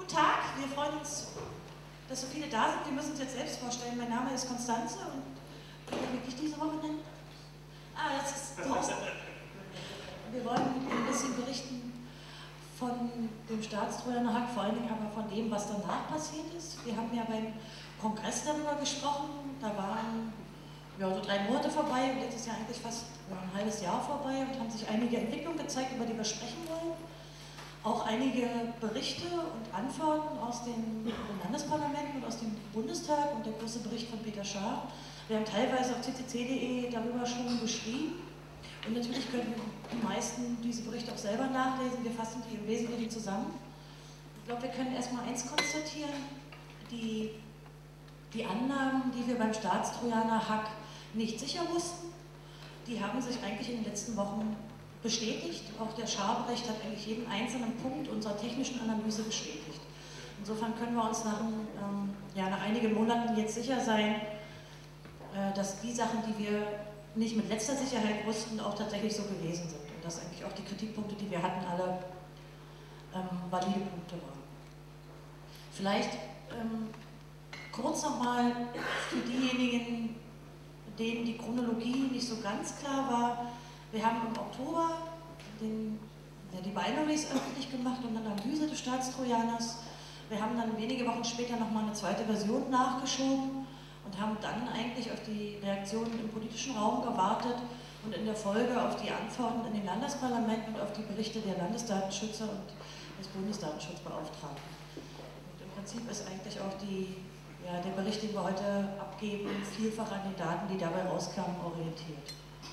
Guten Tag, wir freuen uns, dass so viele da sind. Wir müssen uns jetzt selbst vorstellen. Mein Name ist Konstanze und wie will ich diese Woche nennen? Das ist Thorsten. Wir wollen ein bisschen berichten von dem Staatstrojaner Hack, vor allen Dingen aber von dem, was danach passiert ist. Wir haben ja beim Kongress darüber gesprochen, da waren so 3 Monate vorbei und jetzt ist ja eigentlich fast ein halbes Jahr vorbei und haben sich einige Entwicklungen gezeigt, über die wir sprechen wollen. Auch einige Berichte und Antworten aus den Landesparlamenten und aus dem Bundestag und der große Bericht von Peter Schaar. Wir haben teilweise auf ccc.de darüber schon geschrieben und natürlich können die meisten diese Berichte auch selber nachlesen. Wir fassen die im Wesentlichen zusammen. Ich glaube, wir können erstmal eins konstatieren: die Annahmen, die wir beim Staatstrojaner Hack nicht sicher wussten, die haben sich eigentlich in den letzten Wochen bestätigt. Auch der Schaar-Bericht hat eigentlich jeden einzelnen Punkt unserer technischen Analyse bestätigt. Insofern können wir uns nach einigen Monaten jetzt sicher sein, dass die Sachen, die wir nicht mit letzter Sicherheit wussten, auch tatsächlich so gewesen sind. Und dass eigentlich auch die Kritikpunkte, die wir hatten, alle valide Punkte waren. Vielleicht kurz nochmal für diejenigen, denen die Chronologie nicht so ganz klar war. Wir haben im Oktober die Binaries öffentlich gemacht und eine Analyse des Staatstrojaners. Wir haben dann wenige Wochen später nochmal eine zweite Version nachgeschoben und haben dann eigentlich auf die Reaktionen im politischen Raum gewartet und in der Folge auf die Antworten in den Landesparlamenten und auf die Berichte der Landesdatenschützer und des Bundesdatenschutzbeauftragten. Und im Prinzip ist eigentlich auch der Bericht, den wir heute abgeben, vielfach an den Daten, die dabei rauskamen, orientiert.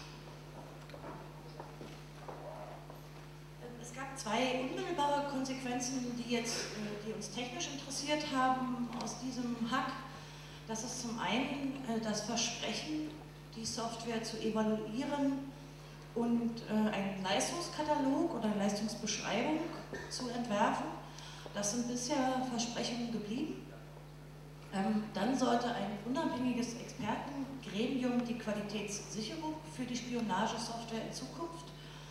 Es gab 2 unmittelbare Konsequenzen, die uns technisch interessiert haben aus diesem Hack. Das ist zum einen das Versprechen, die Software zu evaluieren und einen Leistungskatalog oder eine Leistungsbeschreibung zu entwerfen. Das sind bisher Versprechungen geblieben. Dann sollte ein unabhängiges Expertengremium die Qualitätssicherung für die Spionagesoftware in Zukunft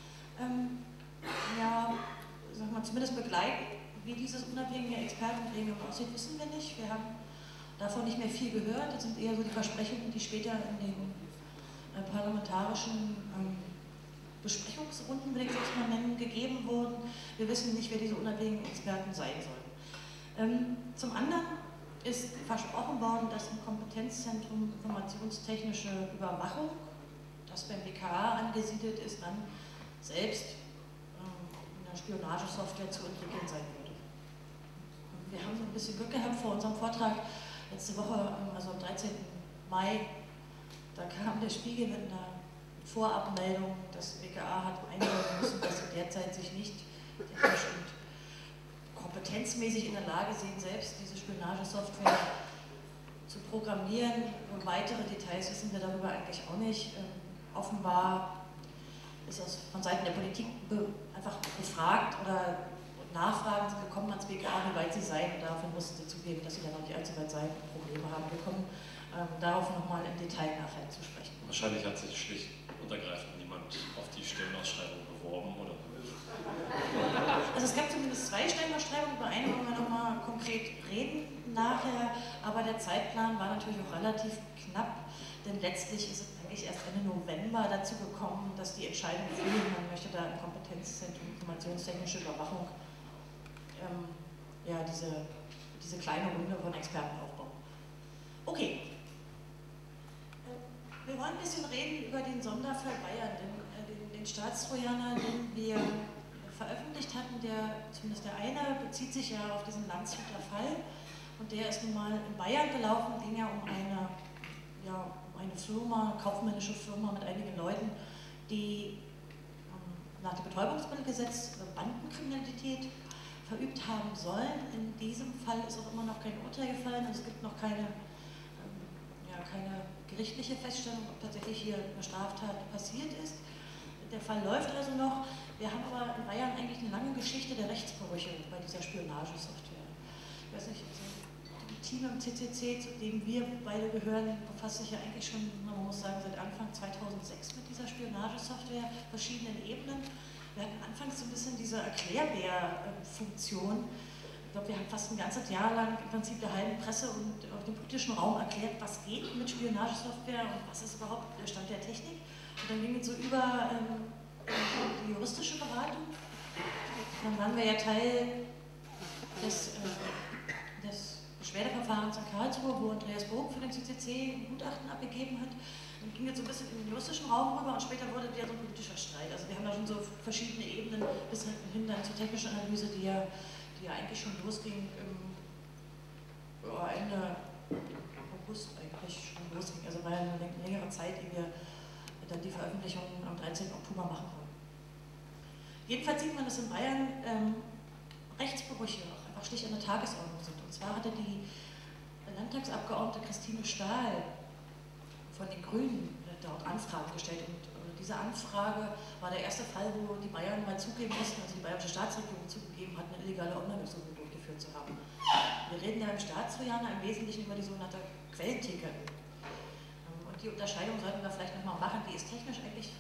zumindest begleiten. Wie dieses unabhängige Expertengremium aussieht, wissen wir nicht. Wir haben davon nicht mehr viel gehört. Das sind eher so die Versprechungen, die später in den parlamentarischen Besprechungsrunden, will ich es mal nennen, gegeben wurden. Wir wissen nicht, wer diese unabhängigen Experten sein sollen. Zum anderen ist versprochen worden, dass im Kompetenzzentrum Informationstechnische Überwachung, das beim BKA angesiedelt ist, dann selbst eine Spionagesoftware zu entwickeln sein würde. Wir haben so ein bisschen Glück gehabt vor unserem Vortrag letzte Woche, also am 13. Mai, da kam der Spiegel mit einer Vorabmeldung, das BKA hat einräumen müssen, dass sie derzeit sich nicht technisch und kompetenzmäßig in der Lage sehen, selbst diese Spionagesoftware zu programmieren. Und weitere Details wissen wir darüber eigentlich auch nicht. Offenbar ist von Seiten der Politik einfach gefragt oder Nachfragen gekommen ans BKA, wie weit sie seien. Und daraufhin mussten sie zugeben, dass sie da noch nicht allzu weit seien und Probleme haben. Wir kommen darauf nochmal im Detail nachher zu sprechen. Wahrscheinlich hat sich schlicht und ergreifend niemand auf die Stellenausschreibung beworben, oder? Also es gab zumindest 2 Stellenausschreibungen, über eine wollen wir nochmal konkret reden nachher, aber der Zeitplan war natürlich auch relativ knapp, denn letztlich ist es eigentlich erst Ende November dazu gekommen, dass die Entscheidung fiel, man möchte da im Kompetenzzentrum Informationstechnische Überwachung diese kleine Runde von Experten aufbauen. Okay. Wir wollen ein bisschen reden über den Sonderfall Bayern, den Staatstrojaner, den wir veröffentlicht hatten, zumindest der eine, bezieht sich ja auf diesen Landshuter Fall und der ist nun mal in Bayern gelaufen, ging ja um eine Firma, kaufmännische Firma mit einigen Leuten, die nach dem Betäubungsmittelgesetz Bandenkriminalität verübt haben sollen. In diesem Fall ist auch immer noch kein Urteil gefallen, also es gibt noch keine gerichtliche Feststellung, ob tatsächlich hier eine Straftat passiert ist. Der Fall läuft also noch. Wir haben aber in Bayern eigentlich eine lange Geschichte der Rechtsbrüche bei dieser Spionagesoftware. Ich weiß nicht, also die Team im CCC, zu dem wir beide gehören, befasst sich ja eigentlich schon, man muss sagen, seit Anfang 2006 mit dieser Spionagesoftware, verschiedenen Ebenen. Wir hatten anfangs so ein bisschen diese Erklärbär-Funktion, glaube, wir haben fast ein ganzes Jahr lang im Prinzip der halben Presse und auch dem politischen Raum erklärt, was geht mit Spionagesoftware und was ist überhaupt der Stand der Technik. Und dann ging es so über die juristische Beratung. Dann waren wir ja Teil des Beschwerdeverfahrens in Karlsruhe, wo Andreas Burg für den CCC ein Gutachten abgegeben hat. Und ging jetzt so ein bisschen in den juristischen Raum rüber und später wurde der so ein politischer Streit. Also wir haben da schon so verschiedene Ebenen bis hin dann zur technischen Analyse, die ja eigentlich schon losging Ende August eigentlich schon losging. Also war ja eine längere Zeit, ehe wir dann die Veröffentlichung am 13. Oktober machen konnten. Jedenfalls sieht man, dass in Bayern Rechtsbrüche auch einfach schlicht an der Tagesordnung sind. Und zwar hatte die Landtagsabgeordnete Christine Stahl von den Grünen dort Anfragen gestellt. Und diese Anfrage war der erste Fall, wo die Bayern mal zugeben mussten, also die bayerische Staatsregierung zugegeben hat, eine illegale Online-Durchsuchung durchgeführt zu haben. Wir reden ja im Staatstrojaner im Wesentlichen über die sogenannte Quellen-TKÜ. Und die Unterscheidung sollten wir vielleicht nochmal machen, die ist technisch eigentlich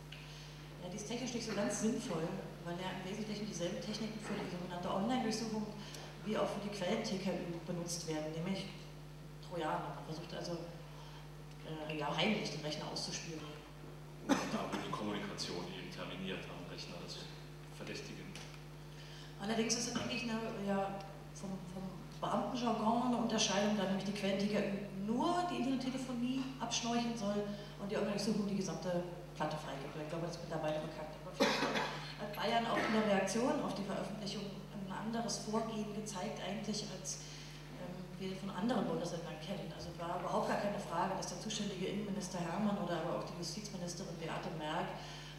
nicht so ganz sinnvoll, weil ja im Wesentlichen dieselben Techniken für die sogenannte Online-Durchsuchung wie auch für die Quellen-TKÜ benutzt werden, nämlich Trojaner. Man versucht also heimlich den Rechner auszuspielen. Da wo die Kommunikation eben terminiert am Rechner, das Verdächtigen. Allerdings ist es eigentlich vom Beamtenjargon eine Unterscheidung, da nämlich die Quellen-TKÜ nur die Internettelefonie abschnorcheln soll und die Organisation die gesamte Platte freigibt. Ich glaube, das ist mittlerweile bekannt. Aber auf jeden Fall hat Bayern auch in der Reaktion auf die Veröffentlichung ein anderes Vorgehen gezeigt, eigentlich als wir von anderen Bundesländern kennen. Also war überhaupt gar keine Frage, dass der zuständige Innenminister Hermann oder aber auch die Justizministerin Beate Merck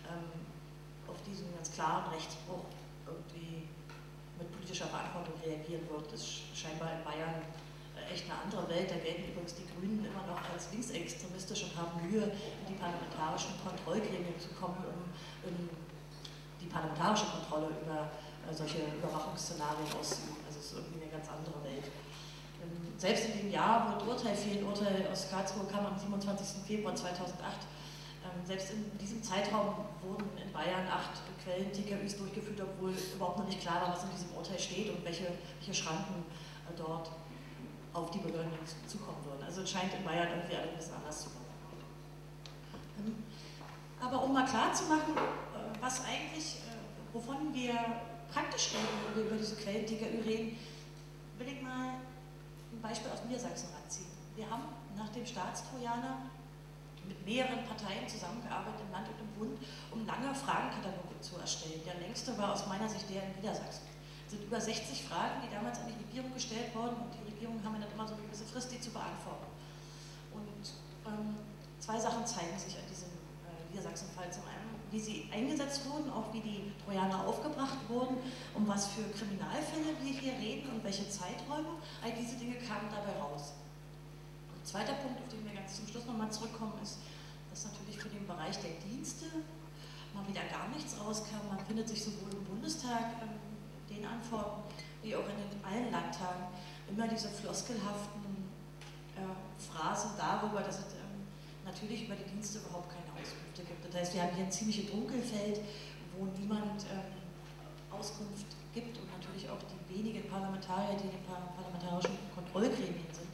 auf diesen ganz klaren Rechtsbruch irgendwie mit politischer Verantwortung reagieren wird. Das ist scheinbar in Bayern echt eine andere Welt. Da gelten übrigens die Grünen immer noch als linksextremistisch und haben Mühe, in die parlamentarischen Kontrollgremien zu kommen, um die parlamentarische Kontrolle über solche Überwachungsszenarien auszuüben. Also es ist irgendwie eine ganz andere Welt. Selbst in dem Jahr, wo das Urteil aus Karlsruhe kam am 27. Februar 2008, selbst in diesem Zeitraum wurden in Bayern 8 Quellen-TKÜs durchgeführt, obwohl überhaupt noch nicht klar war, was in diesem Urteil steht und welche Schranken dort auf die Behörden zukommen würden. Also es scheint in Bayern irgendwie alles ein bisschen anders zu machen. Aber um mal klar zu machen, wovon wir praktisch reden, wenn wir über diese Quellen-TKÜ reden, will ich mal ein Beispiel aus Niedersachsen ranziehen. Wir haben nach dem Staatstrojaner mit mehreren Parteien zusammengearbeitet im Land und im Bund, um lange Fragenkataloge zu erstellen. Der längste war aus meiner Sicht der in Niedersachsen. Es sind über 60 Fragen, die damals an die Regierung gestellt wurden und die Regierungen haben dann immer so eine gewisse Frist, die zu beantworten. Und zwei Sachen zeigen sich an diesem Niedersachsen-Fall. Zum einen, wie sie eingesetzt wurden, auch wie die Trojaner aufgebracht wurden, um was für Kriminalfälle wir hier reden und welche Zeiträume. All diese Dinge kamen dabei raus. Und zweiter Punkt, auf den wir ganz zum Schluss nochmal zurückkommen, ist, dass natürlich für den Bereich der Dienste mal wieder gar nichts rauskam. Man findet sich sowohl im Bundestag den Antworten wie auch in allen Landtagen immer diese floskelhaften Phrasen darüber, dass es natürlich über die Dienste überhaupt keine Auskünfte gibt. Das heißt, wir haben hier ein ziemliches Dunkelfeld, wo niemand Auskunft gibt und natürlich auch die wenigen Parlamentarier, die in den parlamentarischen Kontrollgremien sind,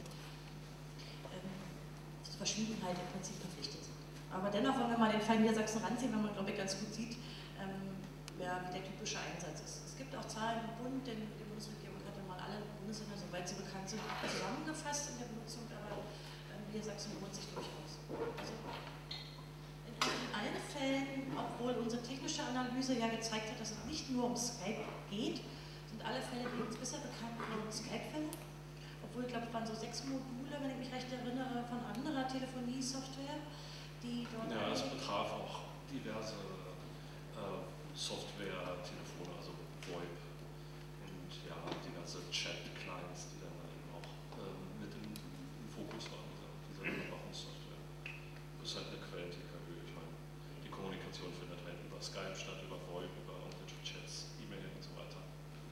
zur Verschwiegenheit im Prinzip verpflichtet sind. Aber dennoch wollen wir mal den Fall Niedersachsen ranziehen, wenn man, glaube ich, ganz gut sieht, wie der typische Einsatz ist. Es gibt auch Zahlen im Bund, denn die Bundesregierung hatte mal alle Bundesländer, soweit sie bekannt sind, zusammengefasst in der Benutzung, aber Niedersachsen lohnt sich durchaus. Also in allen Fällen, obwohl unsere technische Analyse ja gezeigt hat, dass es nicht nur um Skype geht, sind alle Fälle, die uns bisher bekannt wurden, Skype-Fälle. Obwohl, ich glaube, es waren so 6 Module, wenn ich mich recht erinnere, von anderer Telefonie-Software, die dort... Ja, es betraf auch diverse Software, Telefone, also VoIP und ja, diverse Chat-Clients, die dann eben auch mit im Fokus waren, dieser Überwachungssoftware. Das ist halt eine Quellen-TKÜ. Ich meine, die Kommunikation findet halt über Skype statt, über VoIP, über irgendwelche Chats, E-Mail und so weiter.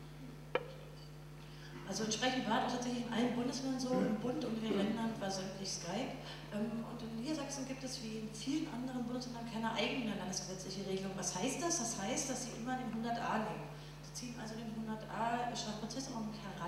Also entsprechend war das tatsächlich in allen Bundesländern so, im Bund und in den Ländern war sämtlich Skype. Und in Niedersachsen gibt es wie in vielen anderen Bundesländern keine eigene landesgesetzliche Regelung. Was heißt das? Das heißt, dass sie immer den 100a nehmen. Sie ziehen also den 100a Strafprozessordnung heran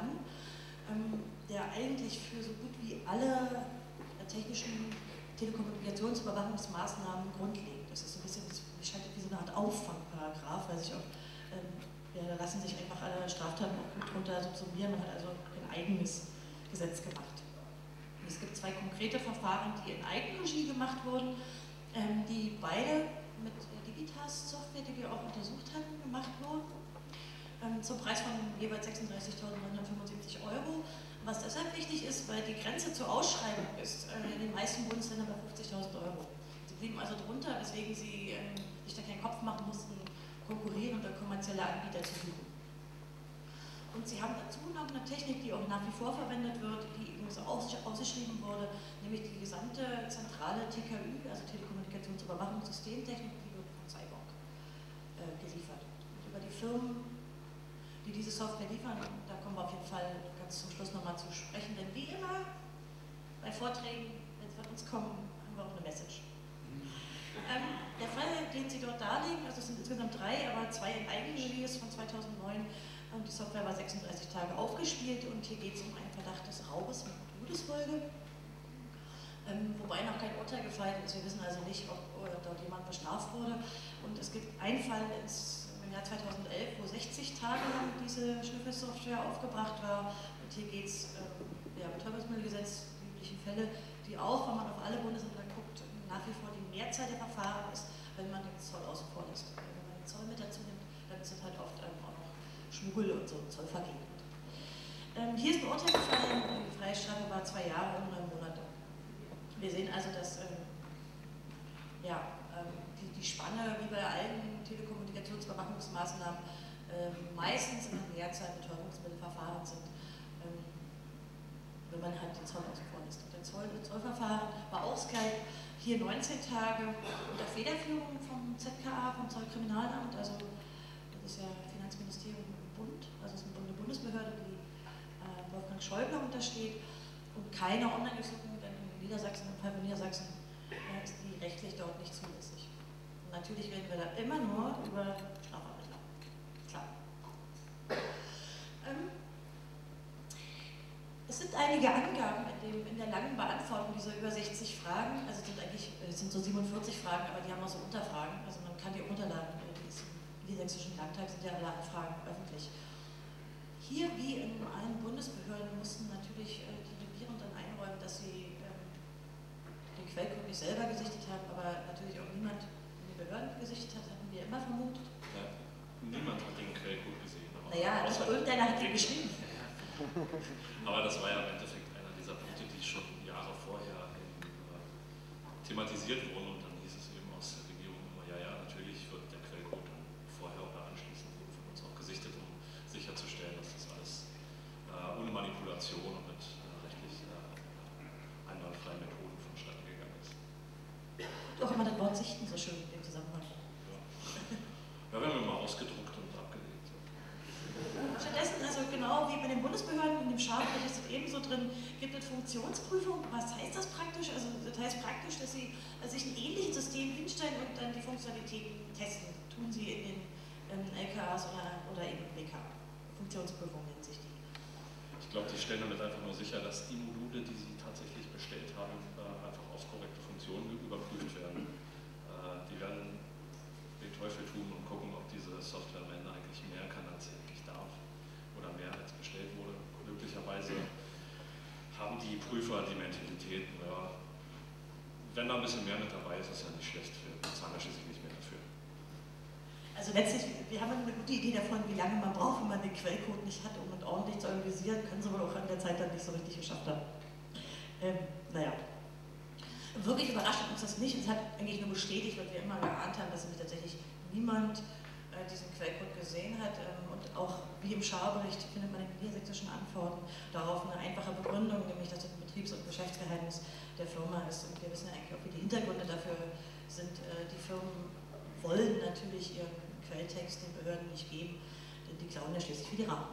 der eigentlich für so gut wie alle technischen Telekommunikationsüberwachungsmaßnahmen grundlegend. Das ist so ein bisschen, gestaltet wie so eine Art Auffangparagraph, weil sich auch, da lassen sich einfach alle Straftaten auch gut drunter subsumieren. Man hat also ein eigenes Gesetz gemacht. Und es gibt zwei konkrete Verfahren, die in Eigenregie gemacht wurden, die beide mit Digitas-Software, die wir auch untersucht hatten, gemacht wurden, zum Preis von jeweils 36.975 €. Was deshalb wichtig ist, weil die Grenze zur Ausschreibung ist in den meisten Bundesländern bei 50.000 €. Sie blieben also drunter, weswegen sie sich da keinen Kopf machen mussten, konkurrierende kommerzielle Anbieter zu suchen. Und sie haben dazu noch eine Technik, die auch nach wie vor verwendet wird, die übrigens ausgeschrieben wurde, nämlich die gesamte zentrale TKÜ, also Telekommunikationsüberwachungssystemtechnik, die wird von Cyborg geliefert. Und über die Firmen, die diese Software liefern, da kommen wir auf jeden Fall ganz zum Schluss nochmal zu sprechen, denn wie immer bei Vorträgen, wenn sie von uns kommen, haben wir auch eine Message. Der Fall, den Sie dort darlegen, also es sind insgesamt 3, aber 2 in Eigenregie ist von 2009, und die Software war 36 Tage aufgespielt und hier geht es um einen Verdacht des Raubes mit Todesfolge, wobei noch kein Urteil gefallen ist. Wir wissen also nicht, ob dort jemand bestraft wurde, und es gibt einen Fall im Jahr 2011, wo 60 Tage lang diese Schnüffelsoftware aufgebracht war, und hier geht es Betäubungsmittelgesetz, die üblichen Fälle, die auch, wenn man auf alle Bundesländer guckt, nach wie vor die Mehrzahl der Verfahren ist, wenn man den Zoll außen vor lässt. Wenn man den Zoll mit dazu nimmt, dann ist es halt oft auch noch Schmuggel und so Zollvergehen. Hier ist ein Urteil gefallen, die Freiheitsstrafe war 2 Jahre und 9 Monate. Wir sehen also, dass die Spanne, wie bei allen Telekommunikationsüberwachungsmaßnahmen, meistens in der Mehrzahl Betäubungsmittelverfahren sind, wenn man halt den Zoll außen vor lässt. Und das Zollverfahren war auch Skype, hier 19 Tage unter Federführung vom ZKA, vom Zollkriminalamt, also das ist ja Finanzministerium im Bund, also es ist eine Bundesbehörde, die Wolfgang Schäuble untersteht, und keine Online-Durchsuchung, denn in Niedersachsen, im Fall von Niedersachsen, ist die rechtlich dort nicht zulässig. Und natürlich reden wir da immer nur über Strafermittler. Klar. Es sind einige Angaben in der langen Beantwortung dieser über 60 Fragen, also es sind so 47 Fragen, aber die haben auch so Unterfragen, also man kann die runterladen, die im Niedersächsischen Landtag sind ja alle Anfragen öffentlich. Hier wie in allen Bundesbehörden mussten natürlich die Regierenden einräumen, dass sie den Quellcode nicht selber gesichtet haben, aber natürlich auch niemand in den Behörden gesichtet hat, hatten wir immer vermutet. Ja, niemand hat den Quellcode gesehen. Naja, also irgendeiner hat den geschrieben. Aber das war ja im Endeffekt einer dieser Punkte, die schon Jahre vorher thematisiert wurden, und dann hieß es eben aus der Regierung immer, ja, natürlich wird der Quellcode dann vorher oder anschließend von uns auch gesichtet, um sicherzustellen, dass das alles ohne Manipulation und mit rechtlich einwandfreien Methoden vonstatten gegangen ist. Doch immer das Wort sichten so schön in dem Zusammenhang. Ja, wir haben immer ausgedruckt und abgelegt. Stattdessen, also genau wie bei den Bundesbehörden, in dem Scharfrecht ist es ebenso drin, gibt es Funktionsprüfung. Was heißt das praktisch? Also das heißt praktisch, dass Sie sich ein ähnliches System hinstellen und dann die Funktionalitäten testen. Tun Sie in den LKAs oder eben im BK. Funktionsprüfung nennt sich die. Ich glaube, die stellen damit einfach nur sicher, dass die Module, die sie tatsächlich bestellt haben, einfach auf korrekte Funktionen überprüft werden. Die werden den Teufel tun und gucken, ob diese Software am Ende eigentlich mehr kann, als sie eigentlich darf, oder mehr als bestellt wurde. Möglicherweise haben die Prüfer die Mentalität, ja, wenn da ein bisschen mehr mit dabei ist, ist ja nicht schlecht, wir bezahlen ja schließlich nicht mehr dafür. Also letztlich, wir haben eine gute Idee davon, wie lange man braucht, wenn man den Quellcode nicht hat, um es ordentlich zu analysieren, können sie wohl auch in der Zeit dann nicht so richtig geschafft haben. Naja. Wirklich überrascht hat uns das nicht. Es hat eigentlich nur bestätigt, was wir immer geahnt haben, dass nämlich tatsächlich niemand diesen Quellcode gesehen hat. Und auch wie im Schauerbericht findet man in den niedersächsischen Antworten darauf eine einfache Begründung, nämlich dass das ein Betriebs- und Geschäftsgeheimnis der Firma ist. Und wir wissen ja eigentlich auch, wie die Hintergründe dafür sind. Die Firmen wollen natürlich ihren Quelltext den Behörden nicht geben, denn die klauen ja schließlich für die Rahmen.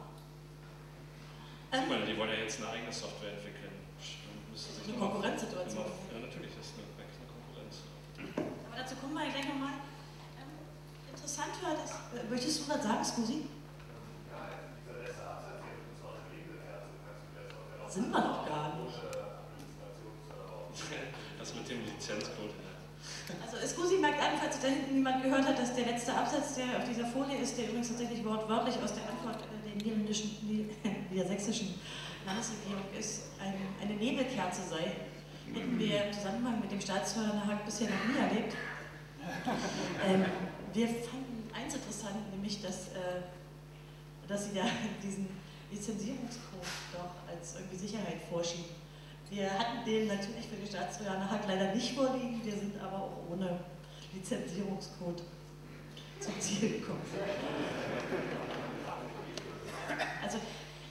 Ich meine, die wollen ja jetzt eine eigene Software entwickeln. Eine Konkurrenzsituation. Ja, natürlich, das ist eine Konkurrenz. Aber dazu kommen wir ja gleich nochmal. Interessant war das. Möchtest du was sagen, Scusi? Ja, dieser letzte Absatz, der uns ausgelegt wird, kannst du das sind wir noch gar nicht. Das mit dem Lizenzcode. Also Scusi merkt an, falls da hinten niemand gehört hat, dass der letzte Absatz, der auf dieser Folie ist, der übrigens tatsächlich wortwörtlich aus der Antwort der niedersächsischen Landesregierung ist, eine Nebelkerze sei. Hätten wir im Zusammenhang mit dem Staatsfördernden Haag bisher noch nie erlebt. Wir fanden eins interessant, nämlich, dass sie da diesen Lizenzierungscode doch als irgendwie Sicherheit vorschieben. Wir hatten den natürlich für den Staatsfördernden Haag leider nicht vorliegen, wir sind aber auch ohne Lizenzierungscode zum Ziel gekommen. Also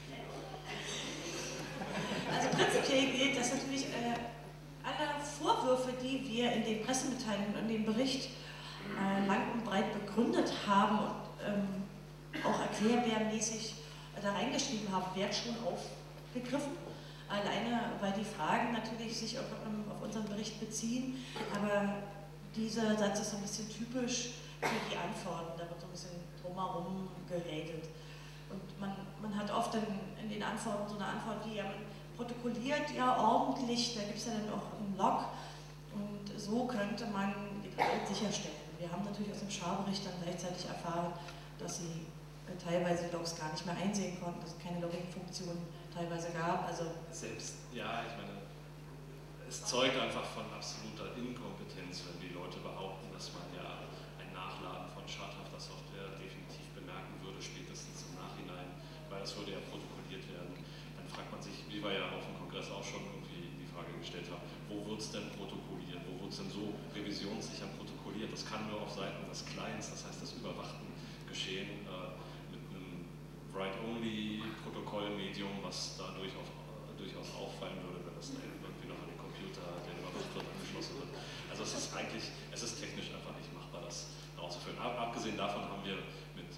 prinzipiell gilt, dass natürlich alle Vorwürfe, die wir in den Pressemitteilungen und dem Bericht lang und breit begründet haben und auch erklärbärmäßig da reingeschrieben haben, werden schon aufgegriffen. Alleine, weil die Fragen natürlich sich auf unseren Bericht beziehen, aber dieser Satz ist so ein bisschen typisch für die Antworten, da wird so ein bisschen drumherum geredet. Und man hat oft in den Antworten so eine Antwort wie, ja, man protokolliert ja ordentlich, da gibt es ja dann auch einen Log und so könnte man die Qualität sicherstellen. Wir haben natürlich aus dem Scharbericht dann gleichzeitig erfahren, dass sie teilweise Logs gar nicht mehr einsehen konnten, dass es keine Logging-Funktion teilweise gab. Also selbst, ja, ich meine, es zeugt einfach von absoluter Inkompetenz, wenn die Leute behaupten, dass man ja ein Nachladen von schadhafter Software definitiv bemerken würde, spätestens im Nachhinein, weil das würde ja protokolliert werden. Dann fragt man sich, wie wir ja auf dem Kongress auch schon irgendwie die Frage gestellt haben, wo wird es denn protokolliert, wo wird es denn so revisionssicher protokolliert? Das kann nur auf Seiten des Clients, das heißt des Überwachten, geschehen, mit einem Write-Only-Protokollmedium, was da durchaus auffallen würde, wenn das irgendwie noch an den Computer, der überwacht wird, angeschlossen wird. Also es ist technisch einfach nicht machbar, das auszuführen. Abgesehen davon haben wir mit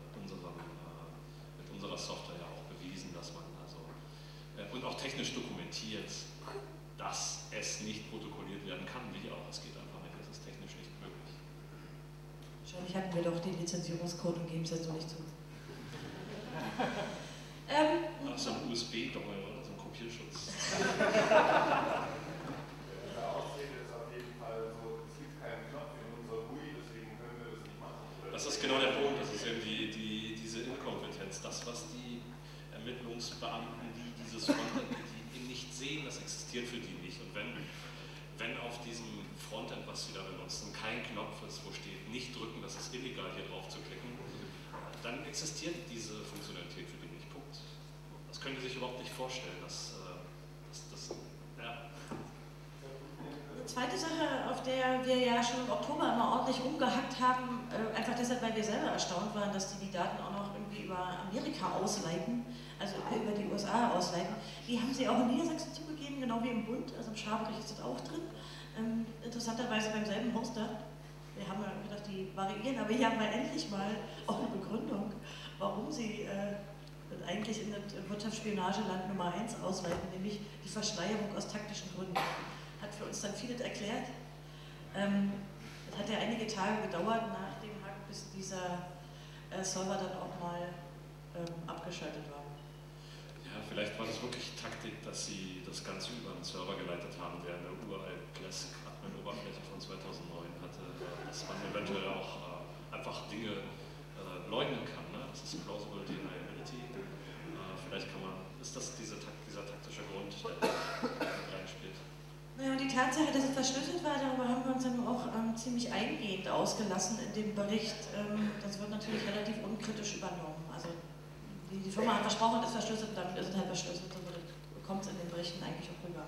unserer Software ja auch bewiesen, dass man und auch technisch dokumentiert, dass es nicht protokolliert werden kann, wie auch. Es geht einfach nicht, es ist technisch nicht möglich. Wahrscheinlich hatten wir doch den Lizenzierungscode und geben es jetzt so nicht zu. So ein USB-Dongle oder so ein Kopierschutz. Das ist genau der Punkt, das ist eben diese Inkompetenz, das, was die Ermittlungsbeamten, die dieses Frontend, die nicht sehen, das existiert für die nicht. Und wenn auf diesem Frontend, was sie da benutzen, kein Knopf ist, wo steht, nicht drücken, das ist illegal, hier drauf zu klicken, dann existiert diese Funktionalität für die nicht. Punkt. Das können die sich überhaupt nicht vorstellen, ja. Eine zweite Sache, auf der wir ja schon im Oktober immer ordentlich rumgehackt haben, einfach deshalb, weil wir selber erstaunt waren, dass die Daten auch noch irgendwie über Amerika ausleiten, also über die USA ausleiten. Die haben sie auch in Niedersachsen zugegeben, genau wie im Bund, also im Scharbericht ist das auch drin. Interessanterweise beim selben Hoster. Wir haben ja gedacht, die variieren, aber hier haben wir endlich mal auch eine Begründung, warum sie eigentlich in das Wirtschaftsspionageland Nummer 1 ausleiten, nämlich die Verschleierung aus taktischen Gründen. Hat für uns dann vieles erklärt. Es hat ja einige Tage gedauert nach dem Hack, bis dieser Server dann auch mal abgeschaltet war. Ja, vielleicht war das wirklich Taktik, dass sie das Ganze über einen Server geleitet haben, der eine uralt Classic-Admin-Oberfläche von 2009 hatte, dass man eventuell auch einfach Dinge leugnen kann. Ne? Das ist Plausible Deniability. Vielleicht ist das dieser taktische Grund, der reinspielt. Naja, und die Tatsache, dass es verschlüsselt war, darüber haben wir uns dann auch ziemlich eingehend ausgelassen in dem Bericht. Das wird natürlich relativ unkritisch übernommen. Also die Firma hat versprochen, es ist verschlüsselt, damit ist es halt verschlüsselt, so kommt es in den Berichten eigentlich auch rüber.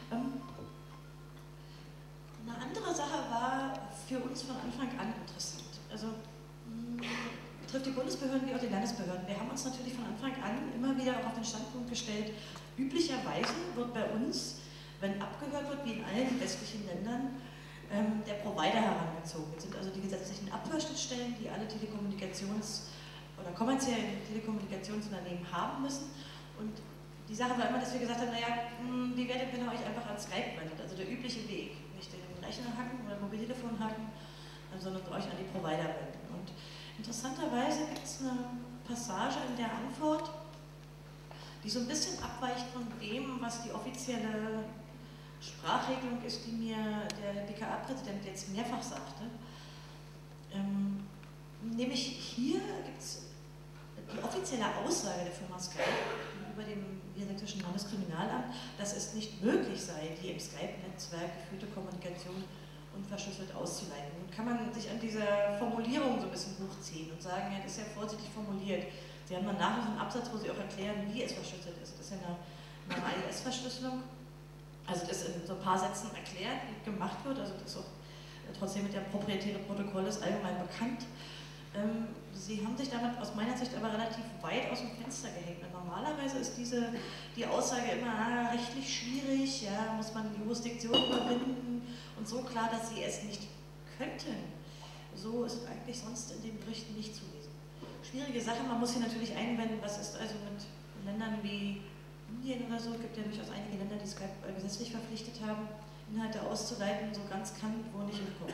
Eine andere Sache war für uns von Anfang an interessant. Also betrifft die Bundesbehörden wie auch die Landesbehörden. Wir haben uns natürlich von Anfang an immer wieder auch auf den Standpunkt gestellt, üblicherweise wird bei uns, wenn abgehört wird, wie in allen westlichen Ländern, der Provider herangezogen. Das sind also die gesetzlichen Abhörschnittstellen, die alle oder kommerziellen Telekommunikationsunternehmen haben müssen. Und die Sache war immer, dass wir gesagt haben, naja, wie wäre denn, wenn ihr euch einfach an Skype wendet? Also der übliche Weg, nicht den Rechner hacken oder Mobiltelefon hacken, sondern euch an die Provider wenden. Und interessanterweise gibt es eine Passage in der Antwort, die so ein bisschen abweicht von dem, was die offizielle Sprachregelung ist, die mir der BKA-Präsident jetzt mehrfach sagte. Nämlich hier gibt es die offizielle Aussage der Firma Skype gegenüber dem Niedersächsischen Landeskriminalamt, dass es nicht möglich sei, die im Skype-Netzwerk geführte Kommunikation unverschlüsselt auszuleiten. Nun kann man sich an dieser Formulierung so ein bisschen hochziehen und sagen, ja, das ist ja vorsichtig formuliert. Sie haben dann nachher so einen Absatz, wo Sie auch erklären, wie es verschlüsselt ist. Das ist ja eine AES-Verschlüsselung. Also das in so ein paar Sätzen erklärt, wie gemacht wird. Also das ist auch trotzdem mit der proprietäre Protokoll ist allgemein bekannt. Sie haben sich damit aus meiner Sicht aber relativ weit aus dem Fenster gehängt. Normalerweise ist die Aussage immer rechtlich schwierig, ja, muss man die Jurisdiktion überwinden und so klar, dass sie es nicht könnten. So ist eigentlich sonst in den Berichten nicht zu lesen. Schwierige Sache, man muss hier natürlich einwenden, was ist also mit Ländern wie Indien oder so, es gibt ja durchaus einige Länder, die Skype gesetzlich verpflichtet haben, Inhalte auszuleiten, so ganz kann wohl nicht hinkommen.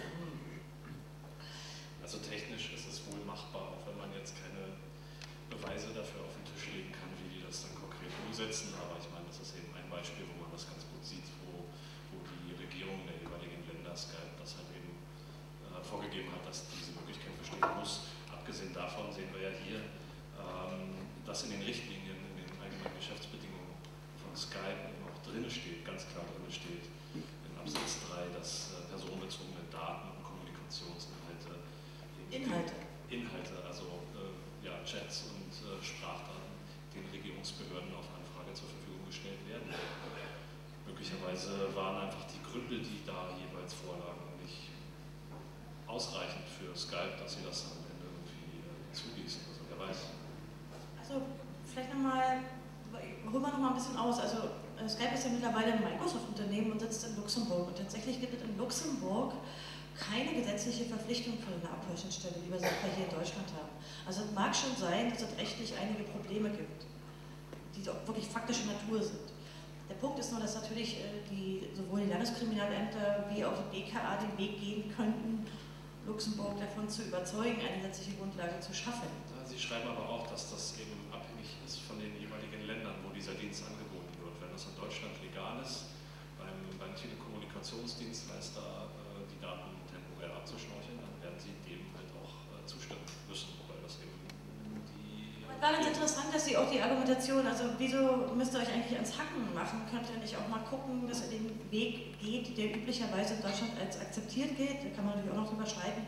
Also technisch ist es wohl machbar, auch wenn man jetzt keine Beweise dafür auf den Tisch legen kann, wie die das dann konkret umsetzen. Aber ich meine, das ist eben ein Beispiel, wo man das ganz gut sieht, wo die Regierung der jeweiligen Länder Skype das halt eben vorgegeben hat, dass diese Möglichkeit bestehen muss. Abgesehen davon sehen wir ja hier, dass in den Richtlinien, in den allgemeinen Geschäftsbedingungen von Skype eben auch drin steht, ganz klar drin steht, in Absatz 3, dass personenbezogene Daten und Kommunikationsinhalte Inhalte, also ja, Chats und Sprachdaten den Regierungsbehörden auf Anfrage zur Verfügung gestellt werden. Möglicherweise waren einfach die Gründe, die da jeweils vorlagen, nicht ausreichend für Skype, dass sie das am Ende irgendwie zuließen. Also wer weiß. Also vielleicht nochmal, holen wir nochmal ein bisschen aus. Also Skype ist ja mittlerweile ein Microsoft-Unternehmen und sitzt in Luxemburg. Und tatsächlich gibt es in Luxemburg keine gesetzliche Verpflichtung für eine Abhörschnittstelle, wie wir sie hier in Deutschland haben. Also es mag schon sein, dass es rechtlich einige Probleme gibt, die auch wirklich faktischer Natur sind. Der Punkt ist nur, dass natürlich sowohl die Landeskriminalämter wie auch die BKA den Weg gehen könnten, Luxemburg davon zu überzeugen, eine gesetzliche Grundlage zu schaffen. Sie schreiben aber auch, dass das eben abhängig ist von den jeweiligen Ländern, wo dieser Dienst angeboten wird. Wenn das in Deutschland legal ist, beim Telekommunikationsdienstleister die Daten temporär abzuschnorcheln, dann werden sie dem halt auch zustimmen müssen, weil das eben war ganz interessant, dass Sie auch die Argumentation, also wieso müsst ihr euch eigentlich ans Hacken machen? Könnt ihr nicht auch mal gucken, dass ihr den Weg geht, der üblicherweise in Deutschland als akzeptiert geht? Da kann man natürlich auch noch drüber streiten.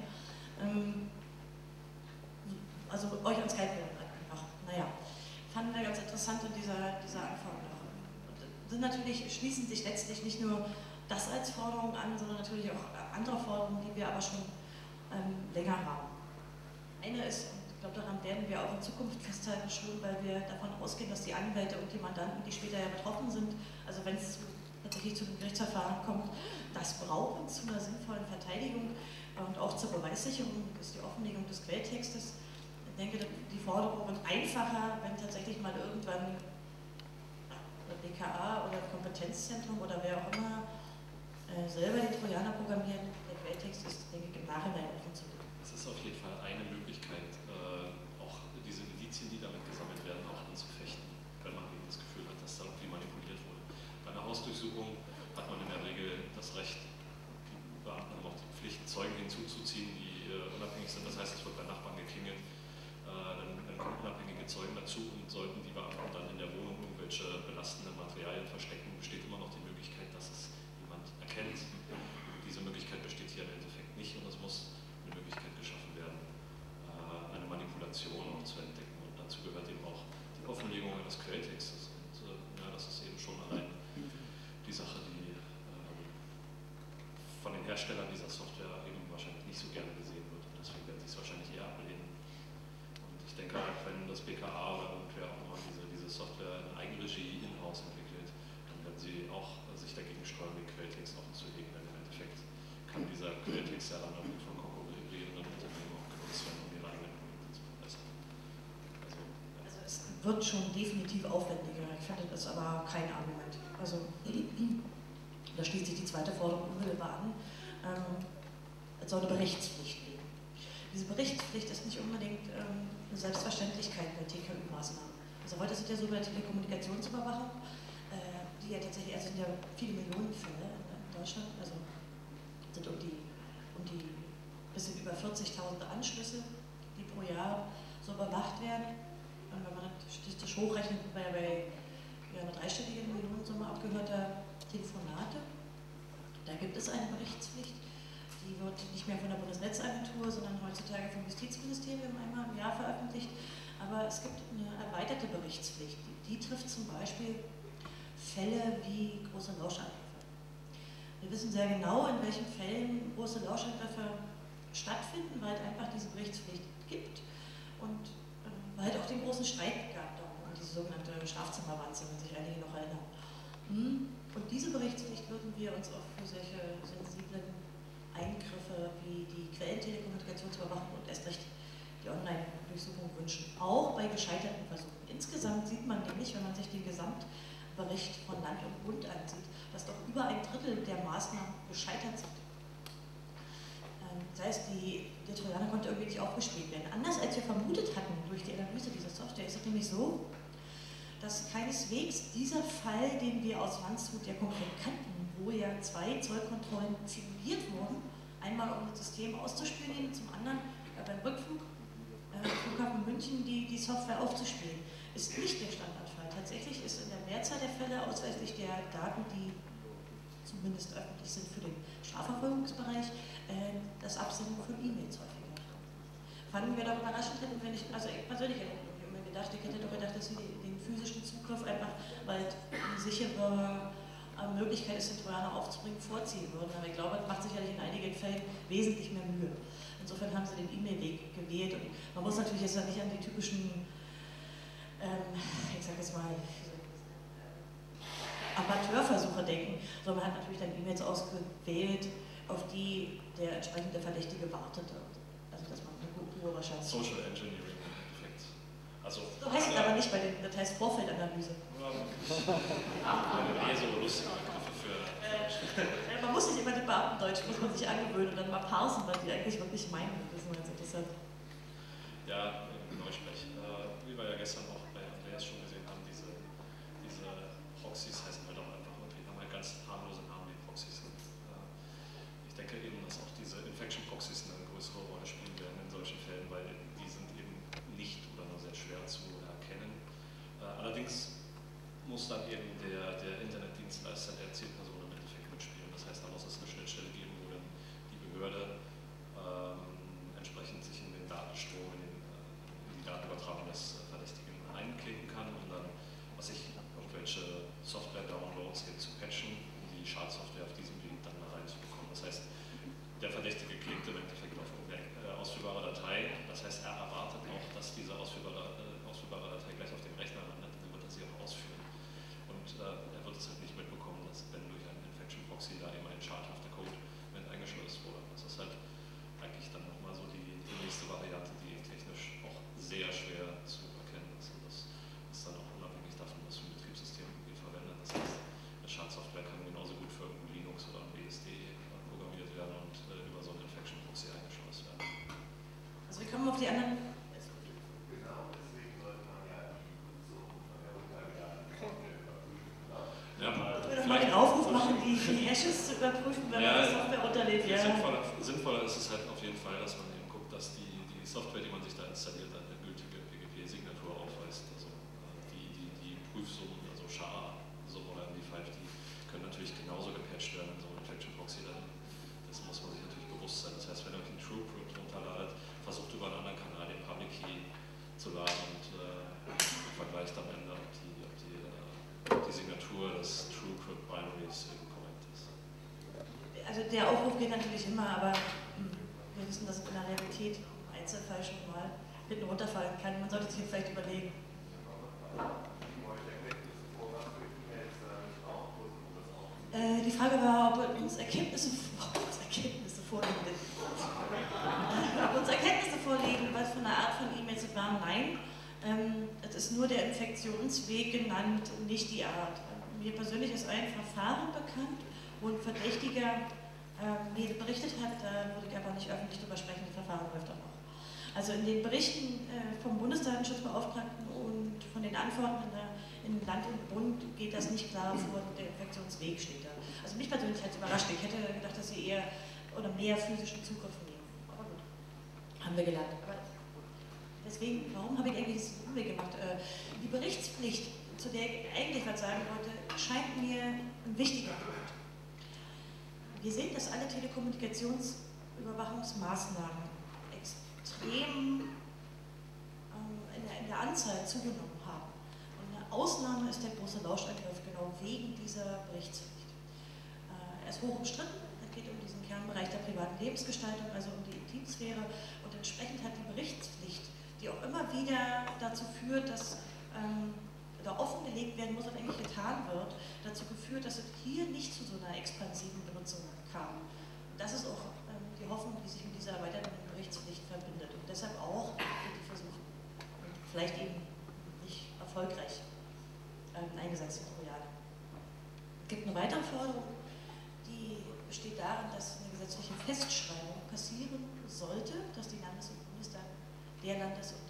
Also euch ans Skype werden einfach. Naja, fanden wir ganz interessant in dieser Anforderung. Sind natürlich, schließen sich letztlich nicht nur das als Forderung an, sondern natürlich auch andere Forderungen, die wir aber schon länger haben. Eine ist, und ich glaube, daran werden wir auch in Zukunft festhalten, schon, weil wir davon ausgehen, dass die Anwälte und die Mandanten, die später ja betroffen sind, also wenn es tatsächlich zu einem Gerichtsverfahren kommt, das brauchen zu einer sinnvollen Verteidigung und auch zur Beweissicherung, ist die Offenlegung des Quelltextes. Ich denke, die Forderung wird einfacher, wenn tatsächlich mal irgendwann BKA oder Kompetenzzentrum oder wer auch immer selber den Trojaner programmiert. Der Quelltext ist, denke ich, im Nachhinein offen zu legen. Es ist auf jeden Fall eine Möglichkeit, auch diese Indizien, die damit gesammelt werden, auch anzufechten, wenn man eben das Gefühl hat, dass da irgendwie manipuliert wurde. Bei einer Hausdurchsuchung hat man in der Regel das Recht, die Beamten haben auch die Pflicht, Zeugen hinzuzuziehen, die unabhängig sind. Das heißt, es wird bei Nachbarn geklingelt, dann kommen unabhängige Zeugen dazu und sollten die Beamten dann in der Wohnung irgendwelche belastenden Materialien verstecken, besteht immer noch die Möglichkeit, dass es jemand erkennt. Diese Möglichkeit besteht hier im Endeffekt nicht und es muss eine Möglichkeit geschaffen werden, eine Manipulation auch zu entdecken. Und dazu gehört eben auch die Offenlegung eines Quelltextes. Und ja, das ist eben schon allein die Sache, die von den Herstellern dieser Software eben wahrscheinlich nicht so gerne gesehen wird. Und deswegen werden sie es wahrscheinlich eher ablehnen. Und ich denke, wenn das BKA oder irgendwer auch mal diese Software in Eigenregie in-house entwickelt, dann werden sie auch sich dagegen sträuben, den Quelltext offen zu legen. Denn im Endeffekt kann dieser Quelltext ja dann auch von konkurrierenden Unternehmen auch genutzt werden, um ihre eigenen Produkte zu verbessern. Also es wird schon definitiv aufwendiger. Ich finde das aber kein Argument. Also da schließt sich die zweite Forderung unmittelbar an. Es soll eine Berichtspflicht geben. Diese Berichtspflicht ist nicht unbedingt eine Selbstverständlichkeit bei TKÜ-Maßnahmen. Also heute sind ja so bei Telekommunikationsüberwachung, die ja tatsächlich, also sind ja viele Millionen Fälle in Deutschland, also sind um die bisschen über 40.000 Anschlüsse, die pro Jahr so überwacht werden. Und wenn man das statistisch hochrechnet, sind wir ja bei einer dreistelligen Millionensumme abgehörter Telefonate. Da gibt es eine Berichtspflicht, die wird nicht mehr von der Bundesnetzagentur, sondern heutzutage vom Justizministerium einmal im Jahr veröffentlicht. Aber es gibt eine erweiterte Berichtspflicht. Die trifft zum Beispiel Fälle wie große Lauschangriffe. Wir wissen sehr genau, in welchen Fällen große Lauschangriffe stattfinden, weil es einfach diese Berichtspflicht gibt und weil es auch den großen Streit gab darum, um diese sogenannte Schlafzimmerwanze, wenn sich einige noch erinnern. Und diese Berichtspflicht würden wir uns auch für solche sensiblen Eingriffe wie die Quellentelekommunikationsüberwachung und erst recht die Online-Durchsuchung wünschen, auch bei gescheiterten Versuchen. Insgesamt sieht man nämlich, wenn man sich den Gesamtbericht von Land und Bund ansieht, dass doch über ein Drittel der Maßnahmen gescheitert sind. Das heißt, der Trojaner konnte irgendwie nicht aufgespielt werden. Anders als wir vermutet hatten durch die Analyse dieser Software, ist es nämlich so, dass keineswegs dieser Fall, den wir aus Landshut ja konkret kannten, wo ja 2 Zollkontrollen simuliert wurden, einmal um das System auszuspielen und zum anderen beim Rückflug Flughafen München die Software aufzuspielen, ist nicht der Standardfall. Tatsächlich ist in der Mehrzahl der Fälle ausweislich der Daten, die zumindest öffentlich sind für den Strafverfolgungsbereich, das Absenden von E-Mails häufiger. Fanden wir doch überraschend, hätten wir nicht, also ich persönlich hätte immer gedacht, ich hätte doch gedacht, dass sie den physischen Zugriff einfach, weil eine sichere Möglichkeit ist, den Trojaner aufzubringen, vorziehen würden. Aber ich glaube, das macht sicherlich in einigen Fällen wesentlich mehr Mühe. Insofern haben sie den E-Mail-Weg gewählt und man muss natürlich jetzt nicht an die typischen, ich sage jetzt mal, Amateurversuche denken, sondern man hat natürlich dann E-Mails ausgewählt, auf die der entsprechende Verdächtige wartete. Also dass man eine hohe Wahrscheinlichkeit. Social Engineering im Endeffekt. Also, so heißt es aber nicht bei den, das heißt Vorfeldanalyse. Ja, so lustige Begriffe für. Man muss nicht immer die Beamtendeutsch, muss man sich angewöhnen und dann mal parsen, was die eigentlich wirklich meinen. Das ist ganz interessant. Ja, Neusprech. Wie wir ja gestern auch bei Andreas schon gesehen haben, diese Proxys heißen halt auch einfach irgendwie, haben halt ganz harmlose Namen, wie Proxys sind. Ich denke eben, dass auch diese Infection-Proxys eine größere Rolle spielen werden in solchen Fällen, weil die sind eben nicht oder nur sehr schwer zu erkennen. Allerdings muss dann eben der Internetdienstleister der Zielperson im Endeffekt mitspielen. Das heißt, da muss es eine Schnittstelle geben, wo dann die Behörde entsprechend sich in den Datenstrom, in die Datenübertragung des Verdächtigen einklicken kann, um dann, irgendwelche Software-Downloads eben zu patchen, um die Schadsoftware auf diesem Weg dann reinzubekommen. Das heißt, der Verdächtige klickt im Endeffekt auf eine ausführbare Datei. Das heißt, er erwartet auch, dass diese ausführbare Datei gleich auf dem Rechner landet, dann wird er sie auch ausführen. Und er wird es halt nicht mitbekommen, dass wenn durch einen Infection-Proxy da eben ein schadhafter Code mit eingeschleust wurde. Das ist halt eigentlich dann nochmal so die nächste Variante, die technisch auch sehr schwer zu erkennen ist. Und das ist dann auch unabhängig davon, was für ein Betriebssystem wir verwenden. Das heißt, eine Schadsoftware kann genauso gut für ein Linux oder ein BSD programmiert werden und über so einen Infection-Proxy eingeschleust werden. Also wir kommen auf die anderen. Genau, deswegen sollte man ja die Nutzung von der runtergeladenen Software überprüfen. Ja, Wollen wir doch mal den Aufruf machen, die Hashes zu überprüfen, wenn man die Software runterlädt. Ja. Sinnvoller ist es halt auf jeden Fall, dass man eben guckt, dass die Software, die man sich da installiert, dann eine gültige PGP-Signatur aufweist. Also die Prüfsummen, also SHA-Summen oder MD5, die können natürlich genauso gepatcht werden in so einem Infection-Proxy. Das muss man sich natürlich bewusst sein. Das heißt, wenn ihr euch den TrueCrypt runterladet, versucht über einen anderen Kanal den Public Key zu laden und vergleicht am Ende, ob die Signatur des TrueCrypt Binaries eben korrekt ist. Also der Aufruf geht natürlich immer, aber wir wissen, dass in der Realität im Einzelfall schon mal mitten runterfallen kann. Man sollte sich vielleicht überlegen. Die Frage war, ob uns Erkenntnisse vorliegen. Ob uns Erkenntnisse vorliegen, was für eine Art von E-Mails es waren. Nein, es ist nur der Infektionsweg genannt, nicht die Art. Mir persönlich ist ein Verfahren bekannt, wo ein Verdächtiger mir berichtet hat, da würde ich aber nicht öffentlich drüber sprechen, das Verfahren läuft auch noch. Also in den Berichten vom Bundesdatenschutzbeauftragten und von den Antworten in Land und Bund geht das nicht klar vor, der Infektionsweg steht da. Also mich persönlich hat es überrascht. Ich hätte gedacht, dass sie eher oder mehr physischen Zugriff nehmen. Aber gut, haben wir gelernt. Aber deswegen, warum habe ich eigentlich das Umweg gemacht? Die Berichtspflicht, zu der ich eigentlich was sagen wollte, scheint mir ein wichtiger Punkt. Wir sehen, dass alle Telekommunikationsüberwachungsmaßnahmen extrem in der Anzahl zugenommen haben. Und eine Ausnahme ist der große Lauschangriff, genau wegen dieser Berichtspflicht. Er ist hoch umstritten, es geht um diesen Kernbereich der privaten Lebensgestaltung, also um die Intimsphäre, und entsprechend hat die Berichtspflicht, die auch immer wieder dazu führt, dass da offengelegt werden muss und eigentlich getan wird, dazu geführt, dass es hier nicht zu so einer expansiven Benutzung kam. Und das ist auch die Hoffnung, die sich mit dieser erweiterten Berichtspflicht verbindet. Und deshalb auch die Versuche, und vielleicht eben nicht erfolgreich eingesetzte Trojaner. Es gibt eine weitere Forderung, die besteht darin, dass eine gesetzliche Festschreibung passieren sollte, dass die Landes- und Bundesdaten, der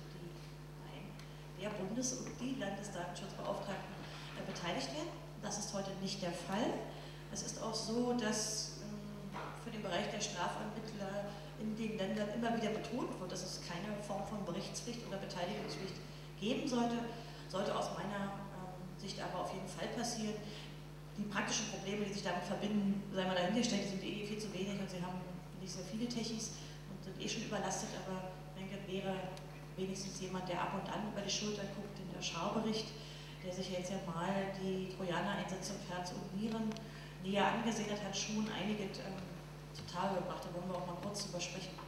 Bundes- und die Landesdatenschutzbeauftragten beteiligt werden. Das ist heute nicht der Fall. Es ist auch so, dass für den Bereich der Strafermittler in den Ländern immer wieder betont wird, dass es keine Form von Berichtspflicht oder Beteiligungspflicht geben sollte. Sollte aus meiner Sicht aber auf jeden Fall passieren. Die praktischen Probleme, die sich damit verbinden, sei mal dahingestellt, die sind viel zu wenig und sie haben nicht sehr viele Techis und sind schon überlastet, aber ich denke, wäre wenigstens jemand, der ab und an über die Schulter guckt, in der Schau-Bericht, der sich jetzt ja mal die Trojaner-Einsätze auf Herz und Nieren näher angesehen hat, hat schon einige zutage gebracht. Da wollen wir auch mal kurz drüber sprechen.